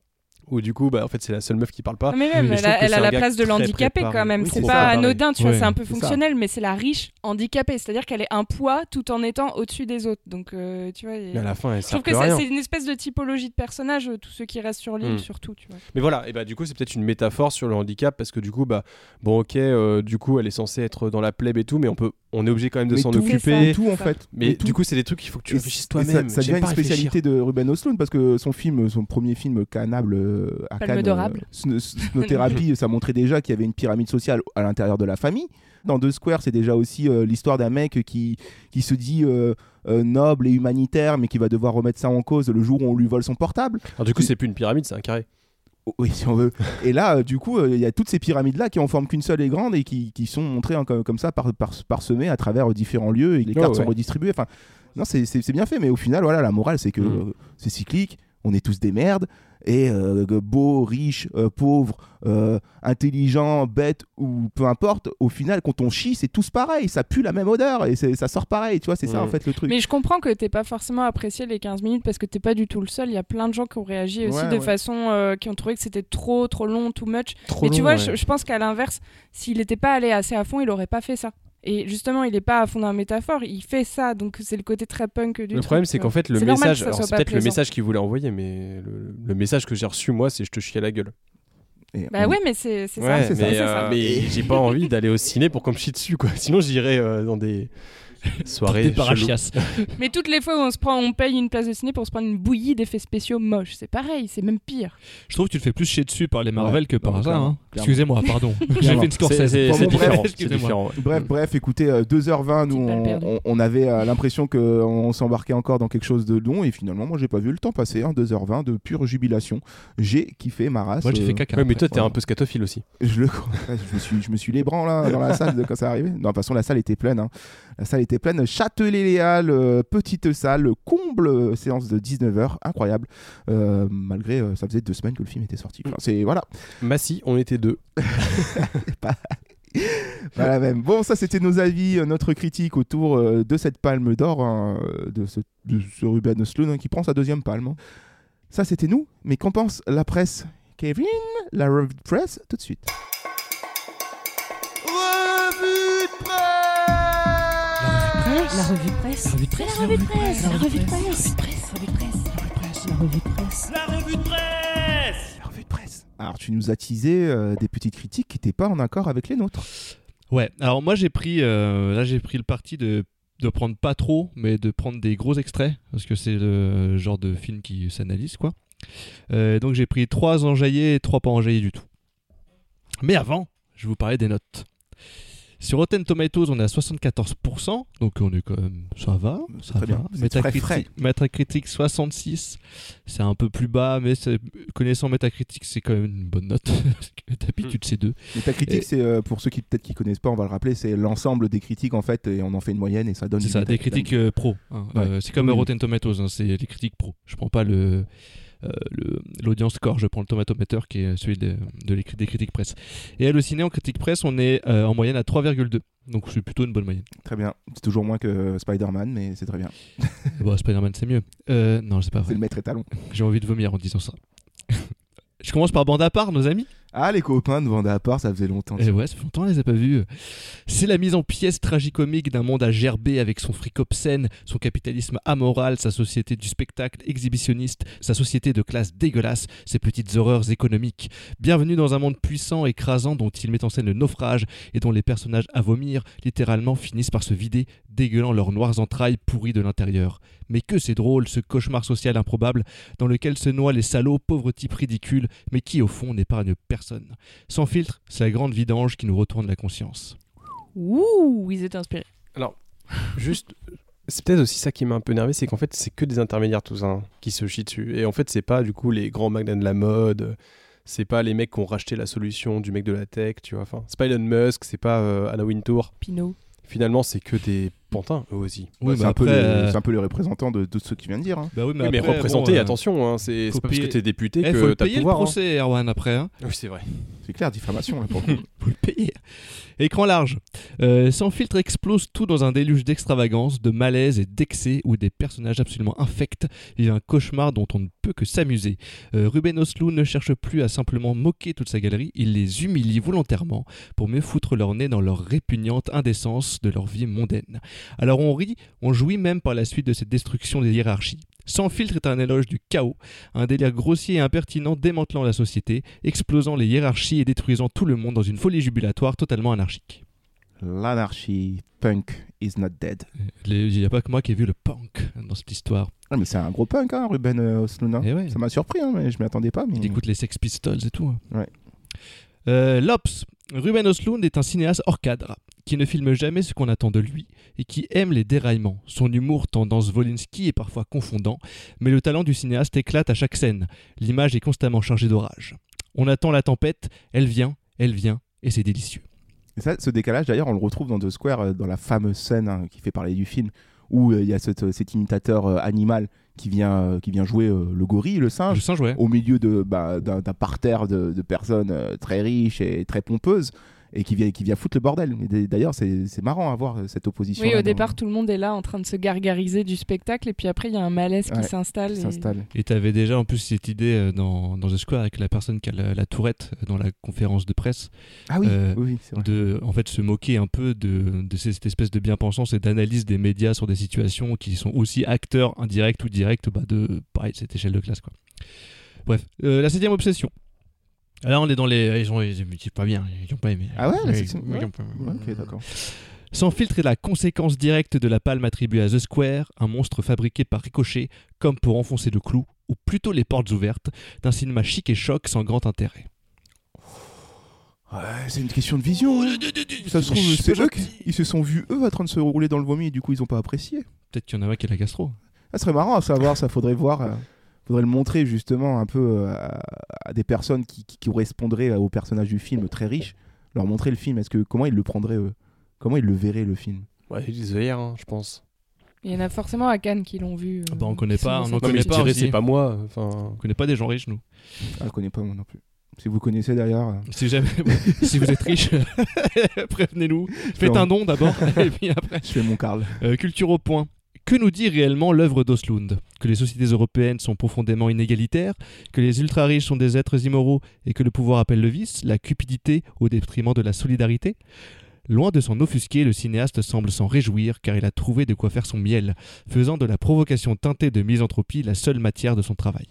[SPEAKER 8] où du coup, bah en fait, c'est la seule meuf qui parle pas.
[SPEAKER 9] Non, mais
[SPEAKER 8] Mais
[SPEAKER 9] même,
[SPEAKER 8] je
[SPEAKER 9] elle
[SPEAKER 8] trouve
[SPEAKER 9] a,
[SPEAKER 8] que
[SPEAKER 9] elle
[SPEAKER 8] c'est
[SPEAKER 9] a
[SPEAKER 8] un
[SPEAKER 9] la
[SPEAKER 8] gars
[SPEAKER 9] place de
[SPEAKER 8] très
[SPEAKER 9] l'handicapé
[SPEAKER 8] préparé.
[SPEAKER 9] quand même.
[SPEAKER 8] Oui,
[SPEAKER 9] c'est
[SPEAKER 8] c'est
[SPEAKER 9] pas
[SPEAKER 8] ça.
[SPEAKER 9] anodin, tu vois,
[SPEAKER 2] Ouais.
[SPEAKER 9] c'est un peu
[SPEAKER 1] C'est ça.
[SPEAKER 9] fonctionnel, mais c'est la riche handicapée. C'est-à-dire qu'elle est un poids tout en étant au-dessus des autres. Donc, euh, tu vois. et-
[SPEAKER 8] Mais à la fin, elle
[SPEAKER 9] Je
[SPEAKER 8] sert
[SPEAKER 9] trouve que
[SPEAKER 8] plus à
[SPEAKER 9] ça,
[SPEAKER 8] rien.
[SPEAKER 9] c'est une espèce de typologie de personnage, euh, tous ceux qui restent sur l'île,
[SPEAKER 8] Mm.
[SPEAKER 9] surtout, tu vois.
[SPEAKER 8] Mais voilà, et bah du coup, c'est peut-être une métaphore sur le handicap parce que du coup, bah bon, ok, euh, du coup, elle est censée être dans la plèbe et tout, mais on peut, on est obligé quand même de
[SPEAKER 1] Mais
[SPEAKER 8] s'en
[SPEAKER 1] tout,
[SPEAKER 8] occuper.
[SPEAKER 9] c'est
[SPEAKER 1] Tout en
[SPEAKER 9] ça.
[SPEAKER 1] fait.
[SPEAKER 8] Mais
[SPEAKER 1] tout.
[SPEAKER 8] du coup, c'est des trucs qu'il faut que tu
[SPEAKER 1] Et
[SPEAKER 8] réfléchisses
[SPEAKER 1] c-
[SPEAKER 8] toi-même.
[SPEAKER 1] et Ça, ça
[SPEAKER 8] J'aime
[SPEAKER 1] devient
[SPEAKER 8] pas
[SPEAKER 1] une
[SPEAKER 8] réfléchir.
[SPEAKER 1] spécialité de Ruben Östlund parce que son film, son premier film Canable euh, à
[SPEAKER 9] Palme
[SPEAKER 1] Cannes,
[SPEAKER 9] d'Orable.
[SPEAKER 1] euh, Sno- Snothérapie, ça montrait déjà qu'il y avait une pyramide sociale à l'intérieur de la famille. Dans The Square, c'est déjà aussi euh, l'histoire d'un mec qui, qui se dit euh, euh, noble et humanitaire, mais qui va devoir remettre ça en cause le jour où on lui vole son portable.
[SPEAKER 8] Alors du coup, c'est plus une pyramide, c'est un carré.
[SPEAKER 1] Oh, oui, si on veut. Et là, euh, du coup, euh, il y a toutes ces pyramides-là qui en forment qu'une seule et grande et qui, qui sont montrées hein, comme, comme ça, par, par, parsemées à travers euh, différents lieux et les
[SPEAKER 8] Oh,
[SPEAKER 1] cartes
[SPEAKER 8] ouais.
[SPEAKER 1] sont redistribuées. Enfin, non, c'est, c'est, c'est bien fait, mais au final, voilà, la morale, c'est que
[SPEAKER 8] Mm.
[SPEAKER 1] euh, c'est cyclique, on est tous des merdes, et euh, beaux, riches, euh, pauvres, euh, intelligents, bêtes ou peu importe, au final, quand on chie, c'est tous pareil, ça pue la même odeur et c'est, ça sort pareil, tu vois, c'est ça
[SPEAKER 8] Mm.
[SPEAKER 1] en fait le truc.
[SPEAKER 9] Mais je comprends que t'aies pas forcément apprécié les quinze minutes parce que t'es pas du tout le seul. Il y a plein de gens qui ont réagi aussi
[SPEAKER 1] Ouais,
[SPEAKER 9] de
[SPEAKER 1] ouais.
[SPEAKER 9] façon euh, qui ont trouvé que c'était trop, trop long, too much.
[SPEAKER 8] Trop
[SPEAKER 9] Mais tu
[SPEAKER 8] long,
[SPEAKER 9] vois,
[SPEAKER 8] ouais.
[SPEAKER 9] je, je pense qu'à l'inverse, s'il n'était pas allé assez à fond, il aurait pas fait ça. Et justement, il est pas à fond dans la métaphore, il fait ça, donc c'est le côté très punk du
[SPEAKER 8] Le
[SPEAKER 9] truc,
[SPEAKER 8] problème,
[SPEAKER 9] tu
[SPEAKER 8] c'est
[SPEAKER 9] vois.
[SPEAKER 8] qu'en fait, le
[SPEAKER 9] C'est normal
[SPEAKER 8] message,
[SPEAKER 9] que ça
[SPEAKER 8] alors
[SPEAKER 9] soit
[SPEAKER 8] c'est
[SPEAKER 9] pas
[SPEAKER 8] peut-être le
[SPEAKER 9] plaisant.
[SPEAKER 8] message qu'il voulait envoyer, mais le, le message que j'ai reçu, moi, c'est je te chie à la gueule.
[SPEAKER 1] Et
[SPEAKER 9] Bah
[SPEAKER 1] on-
[SPEAKER 9] ouais, mais c'est c'est ça.
[SPEAKER 8] Ouais,
[SPEAKER 1] c'est ça,
[SPEAKER 8] mais,
[SPEAKER 1] c'est
[SPEAKER 8] euh,
[SPEAKER 1] ça.
[SPEAKER 8] mais j'ai pas envie d'aller au ciné pour qu'on me chie dessus, quoi. Sinon, j'irais euh, dans des soirées.
[SPEAKER 2] Des
[SPEAKER 8] cheloues.
[SPEAKER 2] parachias.
[SPEAKER 9] Mais toutes les fois où on se prend, on paye une place de ciné pour se prendre une bouillie d'effets spéciaux moches, c'est pareil, c'est même pire.
[SPEAKER 2] Je trouve que tu te fais plus chier dessus par les Marvel
[SPEAKER 1] Ouais,
[SPEAKER 2] que par
[SPEAKER 1] non,
[SPEAKER 2] ça.
[SPEAKER 1] clairement,
[SPEAKER 2] hein.
[SPEAKER 1] clairement.
[SPEAKER 2] Excusez-moi, pardon. J'ai
[SPEAKER 1] Clairement.
[SPEAKER 2] fait une
[SPEAKER 8] C'est
[SPEAKER 2] Scorsese.
[SPEAKER 8] c'est-
[SPEAKER 1] Bon,
[SPEAKER 8] c'est
[SPEAKER 1] bon,
[SPEAKER 8] différent.
[SPEAKER 1] bref,
[SPEAKER 8] C'est
[SPEAKER 2] excusez-moi.
[SPEAKER 8] différent. ouais.
[SPEAKER 1] Bref, bref, écoutez, euh, deux heures vingt, nous,
[SPEAKER 9] Petite balle
[SPEAKER 1] on,
[SPEAKER 9] perdue.
[SPEAKER 1] on- on avait euh, l'impression qu'on s'embarquait encore dans quelque chose de long, et finalement, moi, j'ai pas vu le temps passer, hein, deux heures vingt de pure jubilation. J'ai kiffé ma race.
[SPEAKER 2] Moi, j'ai
[SPEAKER 1] euh,
[SPEAKER 2] fait caca.
[SPEAKER 8] Ouais, mais toi,
[SPEAKER 2] après.
[SPEAKER 8] t'es
[SPEAKER 1] voilà.
[SPEAKER 8] un peu scatophile aussi.
[SPEAKER 1] Je le crois. Ouais, je me suis, je me suis lébran là dans la salle de- quand ça arrivait. Non, de toute façon, la salle était pleine. hein. La salle était pleine. Châtelet-Léal, euh, petite salle, comble, euh, séance de dix-neuf heures, incroyable. Euh, malgré, euh, ça faisait deux semaines que le film était sorti. Enfin, c'est voilà.
[SPEAKER 8] Massy, on était deux.
[SPEAKER 1] Voilà même. Bon, ça c'était nos avis, euh, notre critique autour euh, de cette palme d'or, hein, euh, de, ce, de ce Ruben Östlund hein, qui prend sa deuxième palme. hein. Ça c'était nous, mais qu'en pense la presse? Kevin, la revue de presse, tout de suite. Revue de presse.
[SPEAKER 10] La revue de presse. La revue de presse. La revue de presse. La revue de presse. La revue de presse. La revue de presse.
[SPEAKER 7] La revue de presse.
[SPEAKER 1] La revue de presse. Alors tu nous as teasé euh, des petites critiques qui n'étaient pas en accord avec les nôtres.
[SPEAKER 2] Ouais, alors moi j'ai pris, euh, là j'ai pris le parti de, de prendre pas trop, mais de prendre des gros extraits, parce que c'est le genre de film qui s'analyse, quoi. Euh, donc j'ai pris trois enjaillés et trois pas enjaillés du tout. Mais avant, je vais vous parler des notes. Sur Rotten Tomatoes, on est à soixante-quatorze pour cent, donc on est quand même, ça va,
[SPEAKER 1] C'est
[SPEAKER 2] ça
[SPEAKER 1] très
[SPEAKER 2] va.
[SPEAKER 1] bien. C'est
[SPEAKER 2] Metacritic,
[SPEAKER 1] frais, frais.
[SPEAKER 2] Metacritic soixante-six, c'est un peu plus bas, mais c'est- connaissant Metacritic, c'est quand même une bonne note. Parce que D'habitude, c'est deux.
[SPEAKER 1] Metacritic,
[SPEAKER 2] Et-
[SPEAKER 1] c'est euh, pour ceux qui peut-être qui connaissent pas, on va le rappeler, c'est l'ensemble des critiques en fait, et on en fait une moyenne et ça donne.
[SPEAKER 2] C'est
[SPEAKER 1] du
[SPEAKER 2] ça, des
[SPEAKER 1] Metacritic.
[SPEAKER 2] critiques euh, pro. hein.
[SPEAKER 1] Ouais.
[SPEAKER 2] Euh, c'est comme
[SPEAKER 1] Oui, oui.
[SPEAKER 2] Rotten Tomatoes, hein, c'est les critiques pro. Je prends pas le. euh, le- l'audience score, je prends le tomatometer qui est celui de, de les- des critiques presse. Et halluciné en critique presse, on est euh, en moyenne à trois virgule deux. Donc c'est plutôt une bonne moyenne.
[SPEAKER 1] Très bien. C'est toujours moins que Spider-Man, mais c'est très bien.
[SPEAKER 2] Bon, Spider-Man c'est mieux. Euh, non, c'est pas
[SPEAKER 1] C'est
[SPEAKER 2] vrai.
[SPEAKER 1] le maître étalon.
[SPEAKER 2] J'ai envie de vomir en disant ça. Je commence par bande à part, nos amis.
[SPEAKER 1] Ah, les copains de Vanda à part, ça faisait longtemps.
[SPEAKER 2] Et ouais, ça fait longtemps, on les a pas vus. C'est la mise en pièce tragicomique d'un monde à gerber avec son fric obscène, son capitalisme amoral, sa société du spectacle exhibitionniste, sa société de classe dégueulasse, ses petites horreurs économiques. Bienvenue dans un monde puissant, écrasant, dont il met en scène le naufrage et dont les personnages à vomir, littéralement, finissent par se vider, dégueulant leurs noires entrailles pourries de l'intérieur. Mais que c'est drôle, ce cauchemar social improbable, dans lequel se noient les salauds, pauvres types ridicules, mais qui, au fond, n'épargne personne. Sans filtre, c'est la grande vidange qui nous retourne la conscience.
[SPEAKER 9] Ouh, ils étaient inspirés.
[SPEAKER 8] Alors, juste, c'est peut-être aussi ça qui m'a un peu énervé, c'est qu'en fait, c'est que des intermédiaires tous hein, qui se chient dessus. Et en fait, c'est pas du coup les grands magnats de la mode, c'est pas les mecs qui ont racheté la solution du mec de la tech, tu vois. Enfin, c'est pas Elon Musk, c'est pas euh, Anna Wintour.
[SPEAKER 9] Pinot.
[SPEAKER 8] Finalement, c'est que des pantins, eux aussi.
[SPEAKER 1] Ouais,
[SPEAKER 2] Oui,
[SPEAKER 1] c'est,
[SPEAKER 2] mais
[SPEAKER 1] un peu
[SPEAKER 2] après,
[SPEAKER 1] les,
[SPEAKER 2] euh,
[SPEAKER 1] c'est un peu les représentants de, de ceux qui viennent de dire. Hein.
[SPEAKER 2] Bah oui,
[SPEAKER 8] Oui, mais
[SPEAKER 2] après,
[SPEAKER 8] représenter,
[SPEAKER 2] bon, euh,
[SPEAKER 8] attention, hein, c'est,
[SPEAKER 2] faut
[SPEAKER 8] c'est pas parce
[SPEAKER 2] payer-
[SPEAKER 8] que t'es député
[SPEAKER 2] Eh, faut
[SPEAKER 8] que
[SPEAKER 2] le
[SPEAKER 8] t'as le
[SPEAKER 2] payer
[SPEAKER 8] pouvoir.
[SPEAKER 2] le procès, Erwan, après. Hein.
[SPEAKER 8] hein. Oui, c'est vrai.
[SPEAKER 1] C'est clair, diffamation là pour le coup.
[SPEAKER 2] Faut le payer. Écran large. Euh, Sans filtre explose tout dans un déluge d'extravagance, de malaise et d'excès où des personnages absolument infects vivent un cauchemar dont on ne peut que s'amuser. Euh, Ruben Östlund ne cherche plus à simplement moquer toute sa galerie, il les humilie volontairement pour mieux foutre leur nez dans leur répugnante indécence de leur vie mondaine. Alors on rit, on jouit même par la suite de cette destruction des hiérarchies. Sans filtre est un éloge du chaos, un délire grossier et impertinent démantelant la société, explosant les hiérarchies et détruisant tout le monde dans une folie jubilatoire totalement anarchique.
[SPEAKER 1] L'anarchie, punk is not dead.
[SPEAKER 2] Il n'y a pas que moi qui ai vu le punk dans cette histoire.
[SPEAKER 1] Ah, mais c'est un gros punk, hein, Ruben euh, Östlund. hein.
[SPEAKER 2] Eh ouais.
[SPEAKER 1] Ça m'a surpris, hein, mais je m'y attendais pas. Mais...
[SPEAKER 2] Il écoute les Sex Pistols et tout.
[SPEAKER 1] Ouais.
[SPEAKER 2] Euh, L'Ops. Ruben Östlund est un cinéaste hors cadre, qui ne filme jamais ce qu'on attend de lui et qui aime les déraillements. Son humour tendance Wolinski est parfois confondant, mais le talent du cinéaste éclate à chaque scène. L'image est constamment chargée d'orage. On attend la tempête, elle vient, elle vient, et c'est délicieux.
[SPEAKER 1] Et ça, ce décalage, d'ailleurs, on le retrouve dans The Square, euh, dans la fameuse scène hein, qui fait parler du film, où euh, il y a cet, cet imitateur euh, animal qui vient, euh, qui vient jouer euh, le gorille, le singe,
[SPEAKER 2] Le singe, ouais.
[SPEAKER 1] au milieu de, bah, d'un, d'un parterre de, de personnes euh, très riches et très pompeuses, et qui vient, qui vient foutre le bordel. Et d- d'ailleurs, c'est, c'est marrant à voir euh, cette opposition.
[SPEAKER 9] Oui, au départ, tout le monde est là en train de se gargariser du spectacle, et puis après, il y a un malaise
[SPEAKER 1] Ouais,
[SPEAKER 9] qui s'installe.
[SPEAKER 1] qui
[SPEAKER 9] et-
[SPEAKER 1] s'installe.
[SPEAKER 2] Et t'avais déjà en plus cette idée euh, dans, dans The Square avec la personne qui a la, la tourette euh, dans la conférence de presse,
[SPEAKER 1] Ah oui,
[SPEAKER 2] Euh,
[SPEAKER 1] oui, oui, c'est vrai.
[SPEAKER 2] de en fait se moquer un peu de, de cette espèce de bien-pensance et d'analyse des médias sur des situations qui sont aussi acteurs indirects ou directs bah, de pareil, cette échelle de classe quoi. Bref, euh, la septième obsession. Alors on est dans les ils ont ils c'est pas bien, ils ont pas aimé.
[SPEAKER 1] Ah ouais, la
[SPEAKER 2] Ils-
[SPEAKER 1] section-
[SPEAKER 2] ils
[SPEAKER 1] ouais.
[SPEAKER 2] ont pas-
[SPEAKER 1] Ouais, ok, d'accord.
[SPEAKER 2] Sans filtre est la conséquence directe de la palme attribuée à The Square, un monstre fabriqué par Ricochet, comme pour enfoncer le clou, ou plutôt les portes ouvertes, d'un cinéma chic et choc sans grand intérêt.
[SPEAKER 1] Ouais, c'est une question de vision. hein. Ça se trouve, c'est eux qui ils se sont vus eux en train de se rouler dans le vomi et du coup ils ont pas apprécié.
[SPEAKER 2] Peut-être qu'il y en a un qui a la gastro.
[SPEAKER 1] Ça serait marrant à savoir, ça faudrait voir, euh, faudrait le montrer justement un peu euh, à, à des personnes qui, qui correspondraient au personnage du film très riche, leur montrer le film. Est-ce que comment ils le prendraient eux, comment ils le verraient le film.
[SPEAKER 8] Ouais, ils disent hier, hein, je pense.
[SPEAKER 9] Il y en a forcément à Cannes qui l'ont vu. euh,
[SPEAKER 2] Ah bah, on connaît
[SPEAKER 9] qui sont
[SPEAKER 2] pas,
[SPEAKER 9] dans
[SPEAKER 2] on
[SPEAKER 9] cette
[SPEAKER 2] en
[SPEAKER 8] Non,
[SPEAKER 2] connaît
[SPEAKER 8] mais je
[SPEAKER 2] pas
[SPEAKER 8] dirais,
[SPEAKER 2] aussi.
[SPEAKER 8] c'est pas moi. Enfin,
[SPEAKER 2] On connaît pas des gens riches nous.
[SPEAKER 1] Ah, je connais pas moi non plus. Si vous connaissez d'ailleurs. euh,
[SPEAKER 2] Si jamais, si vous êtes riche, prévenez-nous. Faites
[SPEAKER 1] Non.
[SPEAKER 2] un don d'abord et puis après.
[SPEAKER 1] Je fais mon Karl.
[SPEAKER 2] Euh, culture au point. Que nous dit réellement l'œuvre d'Östlund ? Que les sociétés européennes sont profondément inégalitaires, que les ultra-riches sont des êtres immoraux et que le pouvoir appelle le vice, la cupidité au détriment de la solidarité ? Loin de s'en offusquer, le cinéaste semble s'en réjouir car il a trouvé de quoi faire son miel, faisant de la provocation teintée de misanthropie la seule matière de son travail.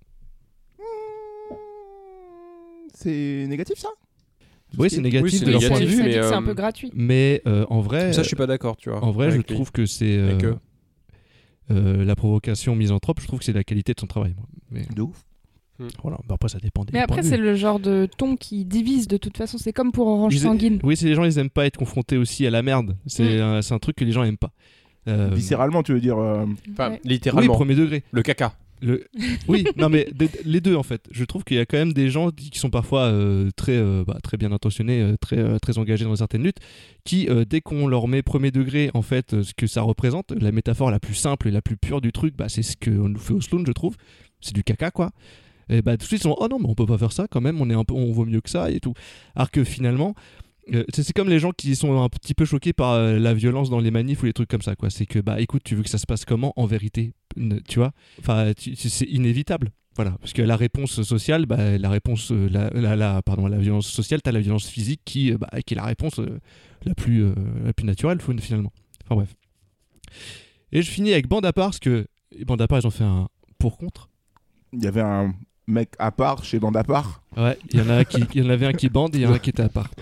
[SPEAKER 1] C'est négatif ça ?
[SPEAKER 2] Oui, c'est négatif
[SPEAKER 8] Oui, c'est
[SPEAKER 2] de leur
[SPEAKER 9] ça,
[SPEAKER 2] point de
[SPEAKER 8] négatif,
[SPEAKER 2] vue,
[SPEAKER 9] ça dit
[SPEAKER 8] mais,
[SPEAKER 9] que c'est
[SPEAKER 8] euh,
[SPEAKER 9] un peu gratuit.
[SPEAKER 2] mais euh, en vrai,
[SPEAKER 8] ça, je suis pas d'accord, tu vois.
[SPEAKER 2] en vrai, je
[SPEAKER 8] avec lui.
[SPEAKER 2] trouve que c'est euh,
[SPEAKER 8] Avec eux.
[SPEAKER 2] euh, la provocation misanthrope. Je trouve que c'est la qualité de son travail. Moi. Mais
[SPEAKER 1] De ouf.
[SPEAKER 2] Voilà, bah après ça dépend des
[SPEAKER 9] Mais après,
[SPEAKER 2] points de
[SPEAKER 9] c'est
[SPEAKER 2] vue.
[SPEAKER 9] le genre de ton qui divise de toute façon. C'est comme pour Orange
[SPEAKER 2] Ils-
[SPEAKER 9] Sanguine.
[SPEAKER 2] Oui, c'est les gens, ils aiment pas être confrontés aussi à la merde. C'est
[SPEAKER 9] Mm.
[SPEAKER 2] un, c'est un truc que les gens aiment pas. Euh,
[SPEAKER 1] Viscéralement, tu veux dire euh,
[SPEAKER 8] Enfin,
[SPEAKER 9] Ouais.
[SPEAKER 2] oui,
[SPEAKER 8] littéralement.
[SPEAKER 2] premier degré.
[SPEAKER 8] Le caca.
[SPEAKER 2] Le... Oui, non mais de- les deux en fait. Je trouve qu'il y a quand même des gens qui sont parfois euh, très, euh, bah, très bien intentionnés, euh, très, euh, très engagés dans certaines luttes, qui euh, dès qu'on leur met premier degré en fait euh, ce que ça représente, la métaphore la plus simple et la plus pure du truc, bah, c'est ce qu'on nous fait au Sloan, je trouve. C'est du caca quoi. Et bah tout de suite ils sont oh non mais on peut pas faire ça quand même, on est un peu, on vaut mieux que ça et tout. Alors que finalement Euh, c'est c'est comme les gens qui sont un petit peu choqués par euh, la violence dans les manifs ou les trucs comme ça quoi. C'est que bah écoute, tu veux que ça se passe comment en vérité, Ne- tu vois, enfin tu- c'est inévitable, voilà, parce que la réponse sociale, bah, la réponse euh, la, la, la- pardon la violence sociale, t'as la violence physique qui euh, bah, qui est la réponse euh, la plus euh, la plus naturelle finalement. Enfin bref. Et je finis avec Bande à part parce que Bande à part ils ont fait un pour contre.
[SPEAKER 1] il y avait un mec à part chez Bande à part.
[SPEAKER 2] Ouais, il y en a un qui, il y en avait un qui bande et il y en a un qui était à part.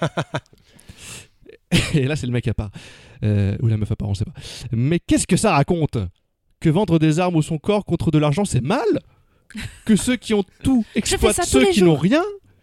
[SPEAKER 2] Et là, c'est le mec à part. Euh, ou la meuf à part, on sait pas. Mais qu'est-ce que ça raconte ? Que vendre des armes ou son corps contre de l'argent, c'est mal ? Que ceux qui ont tout exploitent
[SPEAKER 9] ça tous
[SPEAKER 2] ceux
[SPEAKER 9] les
[SPEAKER 2] qui
[SPEAKER 9] jours.
[SPEAKER 2] n'ont rien ?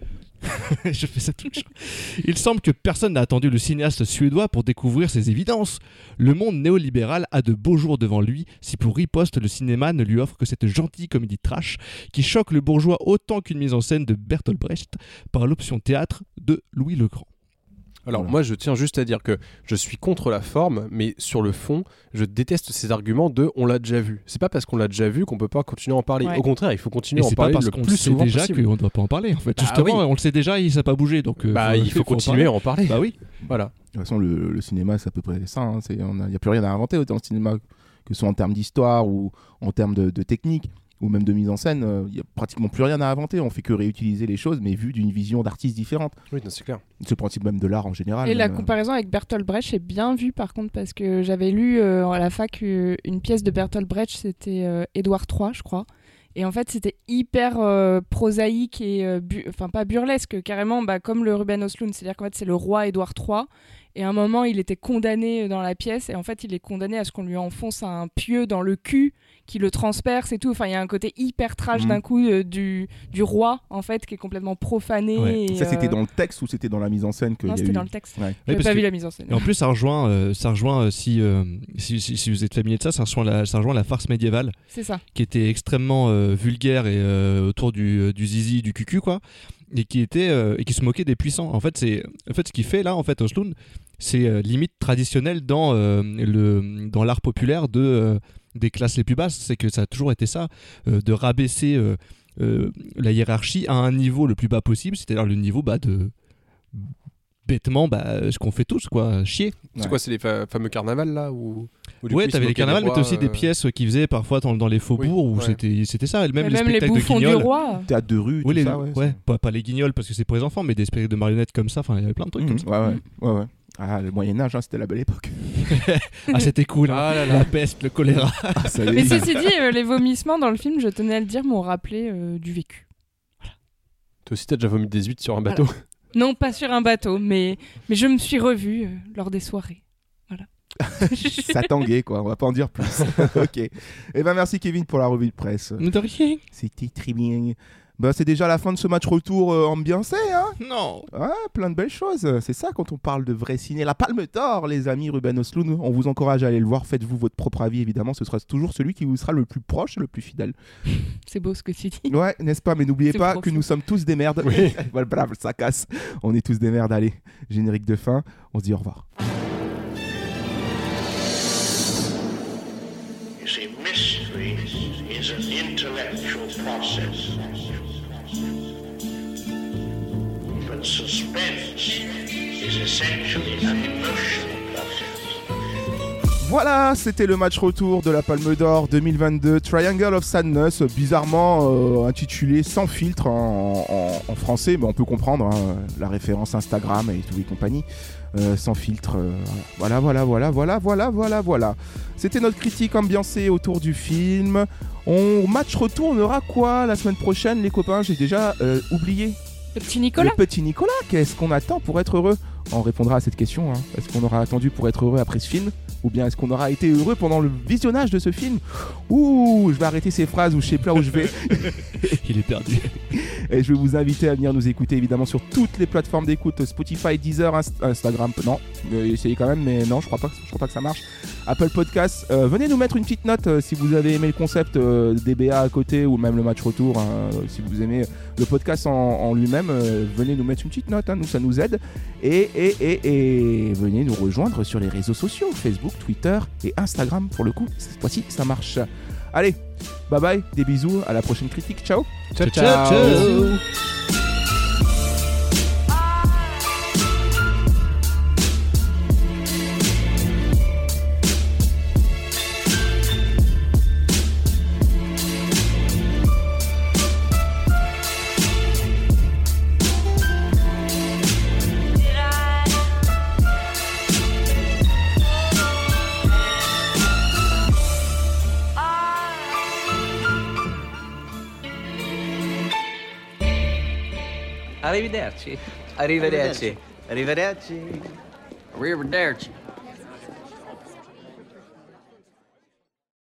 [SPEAKER 2] Je fais ça tous les jours. Il semble que personne n'a attendu le cinéaste suédois pour découvrir ces évidences. Le monde néolibéral a de beaux jours devant lui si pour riposte le cinéma ne lui offre que cette gentille comédie trash qui choque le bourgeois autant qu'une mise en scène de Bertolt Brecht par l'option théâtre de Louis le Grand.
[SPEAKER 8] Alors
[SPEAKER 1] Voilà.
[SPEAKER 8] moi je tiens juste à dire que je suis contre la forme, mais sur le fond, je déteste ces arguments de on l'a déjà vu. C'est pas parce qu'on l'a déjà vu qu'on peut pas continuer à en parler.
[SPEAKER 9] Ouais.
[SPEAKER 8] Au contraire, il faut continuer
[SPEAKER 2] Et
[SPEAKER 8] à en
[SPEAKER 2] c'est pas
[SPEAKER 8] parler
[SPEAKER 2] parce
[SPEAKER 8] le
[SPEAKER 2] qu'on le
[SPEAKER 8] plus
[SPEAKER 2] sait
[SPEAKER 8] souvent
[SPEAKER 2] déjà
[SPEAKER 8] possible.
[SPEAKER 2] qu'on ne doit pas en parler en fait.
[SPEAKER 8] Bah
[SPEAKER 2] Justement,
[SPEAKER 8] oui.
[SPEAKER 2] on le sait déjà, il s'est pas bougé donc. euh,
[SPEAKER 8] Bah
[SPEAKER 2] faut-
[SPEAKER 8] il faut
[SPEAKER 2] faut en
[SPEAKER 8] continuer à en parler.
[SPEAKER 2] Bah oui.
[SPEAKER 8] Voilà.
[SPEAKER 1] De toute façon, le, le cinéma, c'est à peu près ça. hein. C'est- on a- Il n'y a plus rien à inventer dans le cinéma, que ce soit en termes d'histoire ou en termes de, de technique ou même de mise en scène. euh, Il n'y a pratiquement plus rien à inventer. On fait que réutiliser les choses, mais vu d'une vision d'artiste différente.
[SPEAKER 8] Oui, non, c'est clair.
[SPEAKER 1] C'est le principe même de l'art en général.
[SPEAKER 9] Et la
[SPEAKER 1] même, euh,
[SPEAKER 9] comparaison avec Bertolt Brecht est bien vue par contre parce que j'avais lu euh, à la fac euh, une pièce de Bertolt Brecht, c'était euh, Édouard trois je crois. Et en fait c'était hyper euh, prosaïque et euh, bu- enfin pas burlesque, carrément bah, comme le Ruben Östlund, c'est-à-dire qu'en fait c'est le roi Édouard trois et à un moment il était condamné dans la pièce et en fait il est condamné à ce qu'on lui enfonce un pieu dans le cul qui le transperce et tout. Enfin il y a un côté hyper trash
[SPEAKER 1] Mhm.
[SPEAKER 9] d'un coup euh, du, du roi en fait qui est complètement profané.
[SPEAKER 2] Ouais.
[SPEAKER 9] et,
[SPEAKER 1] Ça, c'était
[SPEAKER 9] euh,
[SPEAKER 1] dans le texte ou c'était dans la mise en scène que
[SPEAKER 9] Non,
[SPEAKER 1] il y a
[SPEAKER 9] c'était
[SPEAKER 1] eu...
[SPEAKER 9] dans le texte.
[SPEAKER 1] Ouais.
[SPEAKER 2] Oui,
[SPEAKER 9] J'avais
[SPEAKER 2] parce
[SPEAKER 9] pas
[SPEAKER 2] que-
[SPEAKER 9] vu la mise en scène.
[SPEAKER 2] Et en plus, ça rejoint, euh, ça rejoint euh, si, euh, si, si, si vous êtes familier de ça, ça rejoint la, ça rejoint la farce médiévale
[SPEAKER 9] C'est ça.
[SPEAKER 2] qui était extrêmement euh, vulgaire et euh, autour du, euh, du zizi, du cucu, quoi, et qui était euh, et qui se moquait des puissants. En fait, c'est en fait ce qu'il fait là, en fait, Östlund, c'est euh, limite traditionnel dans euh, le dans l'art populaire de euh, des classes les plus basses. C'est que ça a toujours été ça, euh, de rabaisser euh, euh, la hiérarchie à un niveau le plus bas possible, c'est-à-dire le niveau bah, de bêtement bah, ce qu'on fait tous, quoi, chier.
[SPEAKER 8] C'est
[SPEAKER 1] Ouais.
[SPEAKER 8] quoi, c'est les fa- fameux carnavals là ou ou du
[SPEAKER 2] Ouais,
[SPEAKER 8] coup, ils se
[SPEAKER 2] t'avais les
[SPEAKER 8] moquaient des
[SPEAKER 2] carnavals, mais
[SPEAKER 8] rois,
[SPEAKER 2] t'as aussi des
[SPEAKER 8] euh,
[SPEAKER 2] pièces qu'ils faisaient parfois dans, dans les faubourgs
[SPEAKER 8] Oui,
[SPEAKER 2] où
[SPEAKER 8] ouais.
[SPEAKER 2] c'était c'était ça. Même,
[SPEAKER 9] Mais
[SPEAKER 2] les
[SPEAKER 9] même les
[SPEAKER 2] spectacles de
[SPEAKER 9] bouffons du
[SPEAKER 2] guignols.
[SPEAKER 9] roi.
[SPEAKER 1] Théâtre de rue,
[SPEAKER 2] Oui,
[SPEAKER 1] tout
[SPEAKER 2] les-
[SPEAKER 1] ça, ouais.
[SPEAKER 2] ouais, pas, pas les guignols parce que c'est pour les enfants, mais des spectacles de marionnettes comme ça. Enfin, il y avait plein de trucs
[SPEAKER 1] Mmh,
[SPEAKER 2] comme ça.
[SPEAKER 1] ouais, ouais, ouais, ouais. Ah, le Moyen-Âge, hein, c'était la belle époque.
[SPEAKER 2] Ah, c'était cool. hein.
[SPEAKER 8] Ah là là.
[SPEAKER 2] La peste, le choléra.
[SPEAKER 1] Ah, ça y est.
[SPEAKER 9] Mais ceci dit, euh, les vomissements dans le film, je tenais à le dire, m'ont rappelé euh, du vécu.
[SPEAKER 8] Toi aussi t'as déjà vomi des huîtres sur un bateau.
[SPEAKER 9] Non, pas sur un bateau, mais, mais je me suis revue euh, lors des soirées. Voilà.
[SPEAKER 1] Ça tanguait, quoi. On va pas en dire plus. Ok. Eh ben, merci, Kevin, pour la revue de presse.
[SPEAKER 2] De rien.
[SPEAKER 1] C'était très bien. Bah, c'est déjà la fin de ce match retour euh, ambiancé, hein.
[SPEAKER 2] Non.
[SPEAKER 1] Ouais, plein de belles choses. C'est ça quand on parle de vrai ciné. La Palme d'Or, les amis, Ruben Östlund. On vous encourage à aller le voir. Faites-vous votre propre avis, évidemment. Ce sera toujours celui qui vous sera le plus proche et le plus fidèle.
[SPEAKER 9] C'est beau ce que tu dis.
[SPEAKER 1] Ouais, n'est-ce pas? Mais n'oubliez
[SPEAKER 9] C'est
[SPEAKER 1] pas
[SPEAKER 9] profond.
[SPEAKER 1] que nous sommes tous des merdes.
[SPEAKER 8] Oui.
[SPEAKER 1] Voilà, bravo, ça casse. On est tous des merdes. Allez, générique de fin. On se dit au revoir.
[SPEAKER 11] You see, mystery is an intellectual process. But suspense is essentially an emotional process.
[SPEAKER 1] Voilà, c'était le match retour de la Palme d'Or deux mille vingt-deux, Triangle of Sadness, bizarrement euh, intitulé Sans filtre en, en- en français, mais on peut comprendre hein, la référence Instagram et tout et compagnie. Euh, sans filtre, euh, voilà, voilà, voilà, voilà, voilà, voilà, voilà. C'était notre critique ambiancée autour du film. On match retour, on aura quoi la semaine prochaine, les copains? J'ai déjà euh, oublié.
[SPEAKER 9] Le petit Nicolas.
[SPEAKER 1] Le petit Nicolas, qu'est-ce qu'on attend pour être heureux? on répondra à cette question. Hein. Est-ce qu'on aura attendu pour être heureux après ce film ? Ou bien est-ce qu'on aura été heureux pendant le visionnage de ce film ? Ouh, je vais arrêter ces phrases où je sais pas où je vais.
[SPEAKER 2] Il est perdu.
[SPEAKER 1] Et je vais vous inviter à venir nous écouter évidemment sur toutes les plateformes d'écoute, Spotify, Deezer, Inst- Instagram, non, euh, essayez quand même, mais non, je crois pas, je crois pas que ça marche. Apple Podcasts, euh, venez nous mettre une petite note euh, si vous avez aimé le concept euh, des B A à côté ou même le match retour. Hein, si vous aimez le podcast en, en lui-même, euh, venez nous mettre une petite note, hein, nous ça nous aide. Et, et, et, et venez nous rejoindre sur les réseaux sociaux, Facebook, Twitter et Instagram pour le coup. Cette fois-ci, ça marche. Allez, bye bye, des bisous, à la prochaine critique, ciao.
[SPEAKER 8] Ciao, ciao, ciao.
[SPEAKER 2] Ciao.
[SPEAKER 12] Arrivederci. Arrivederci. Arrivederci.
[SPEAKER 13] Arrivederci.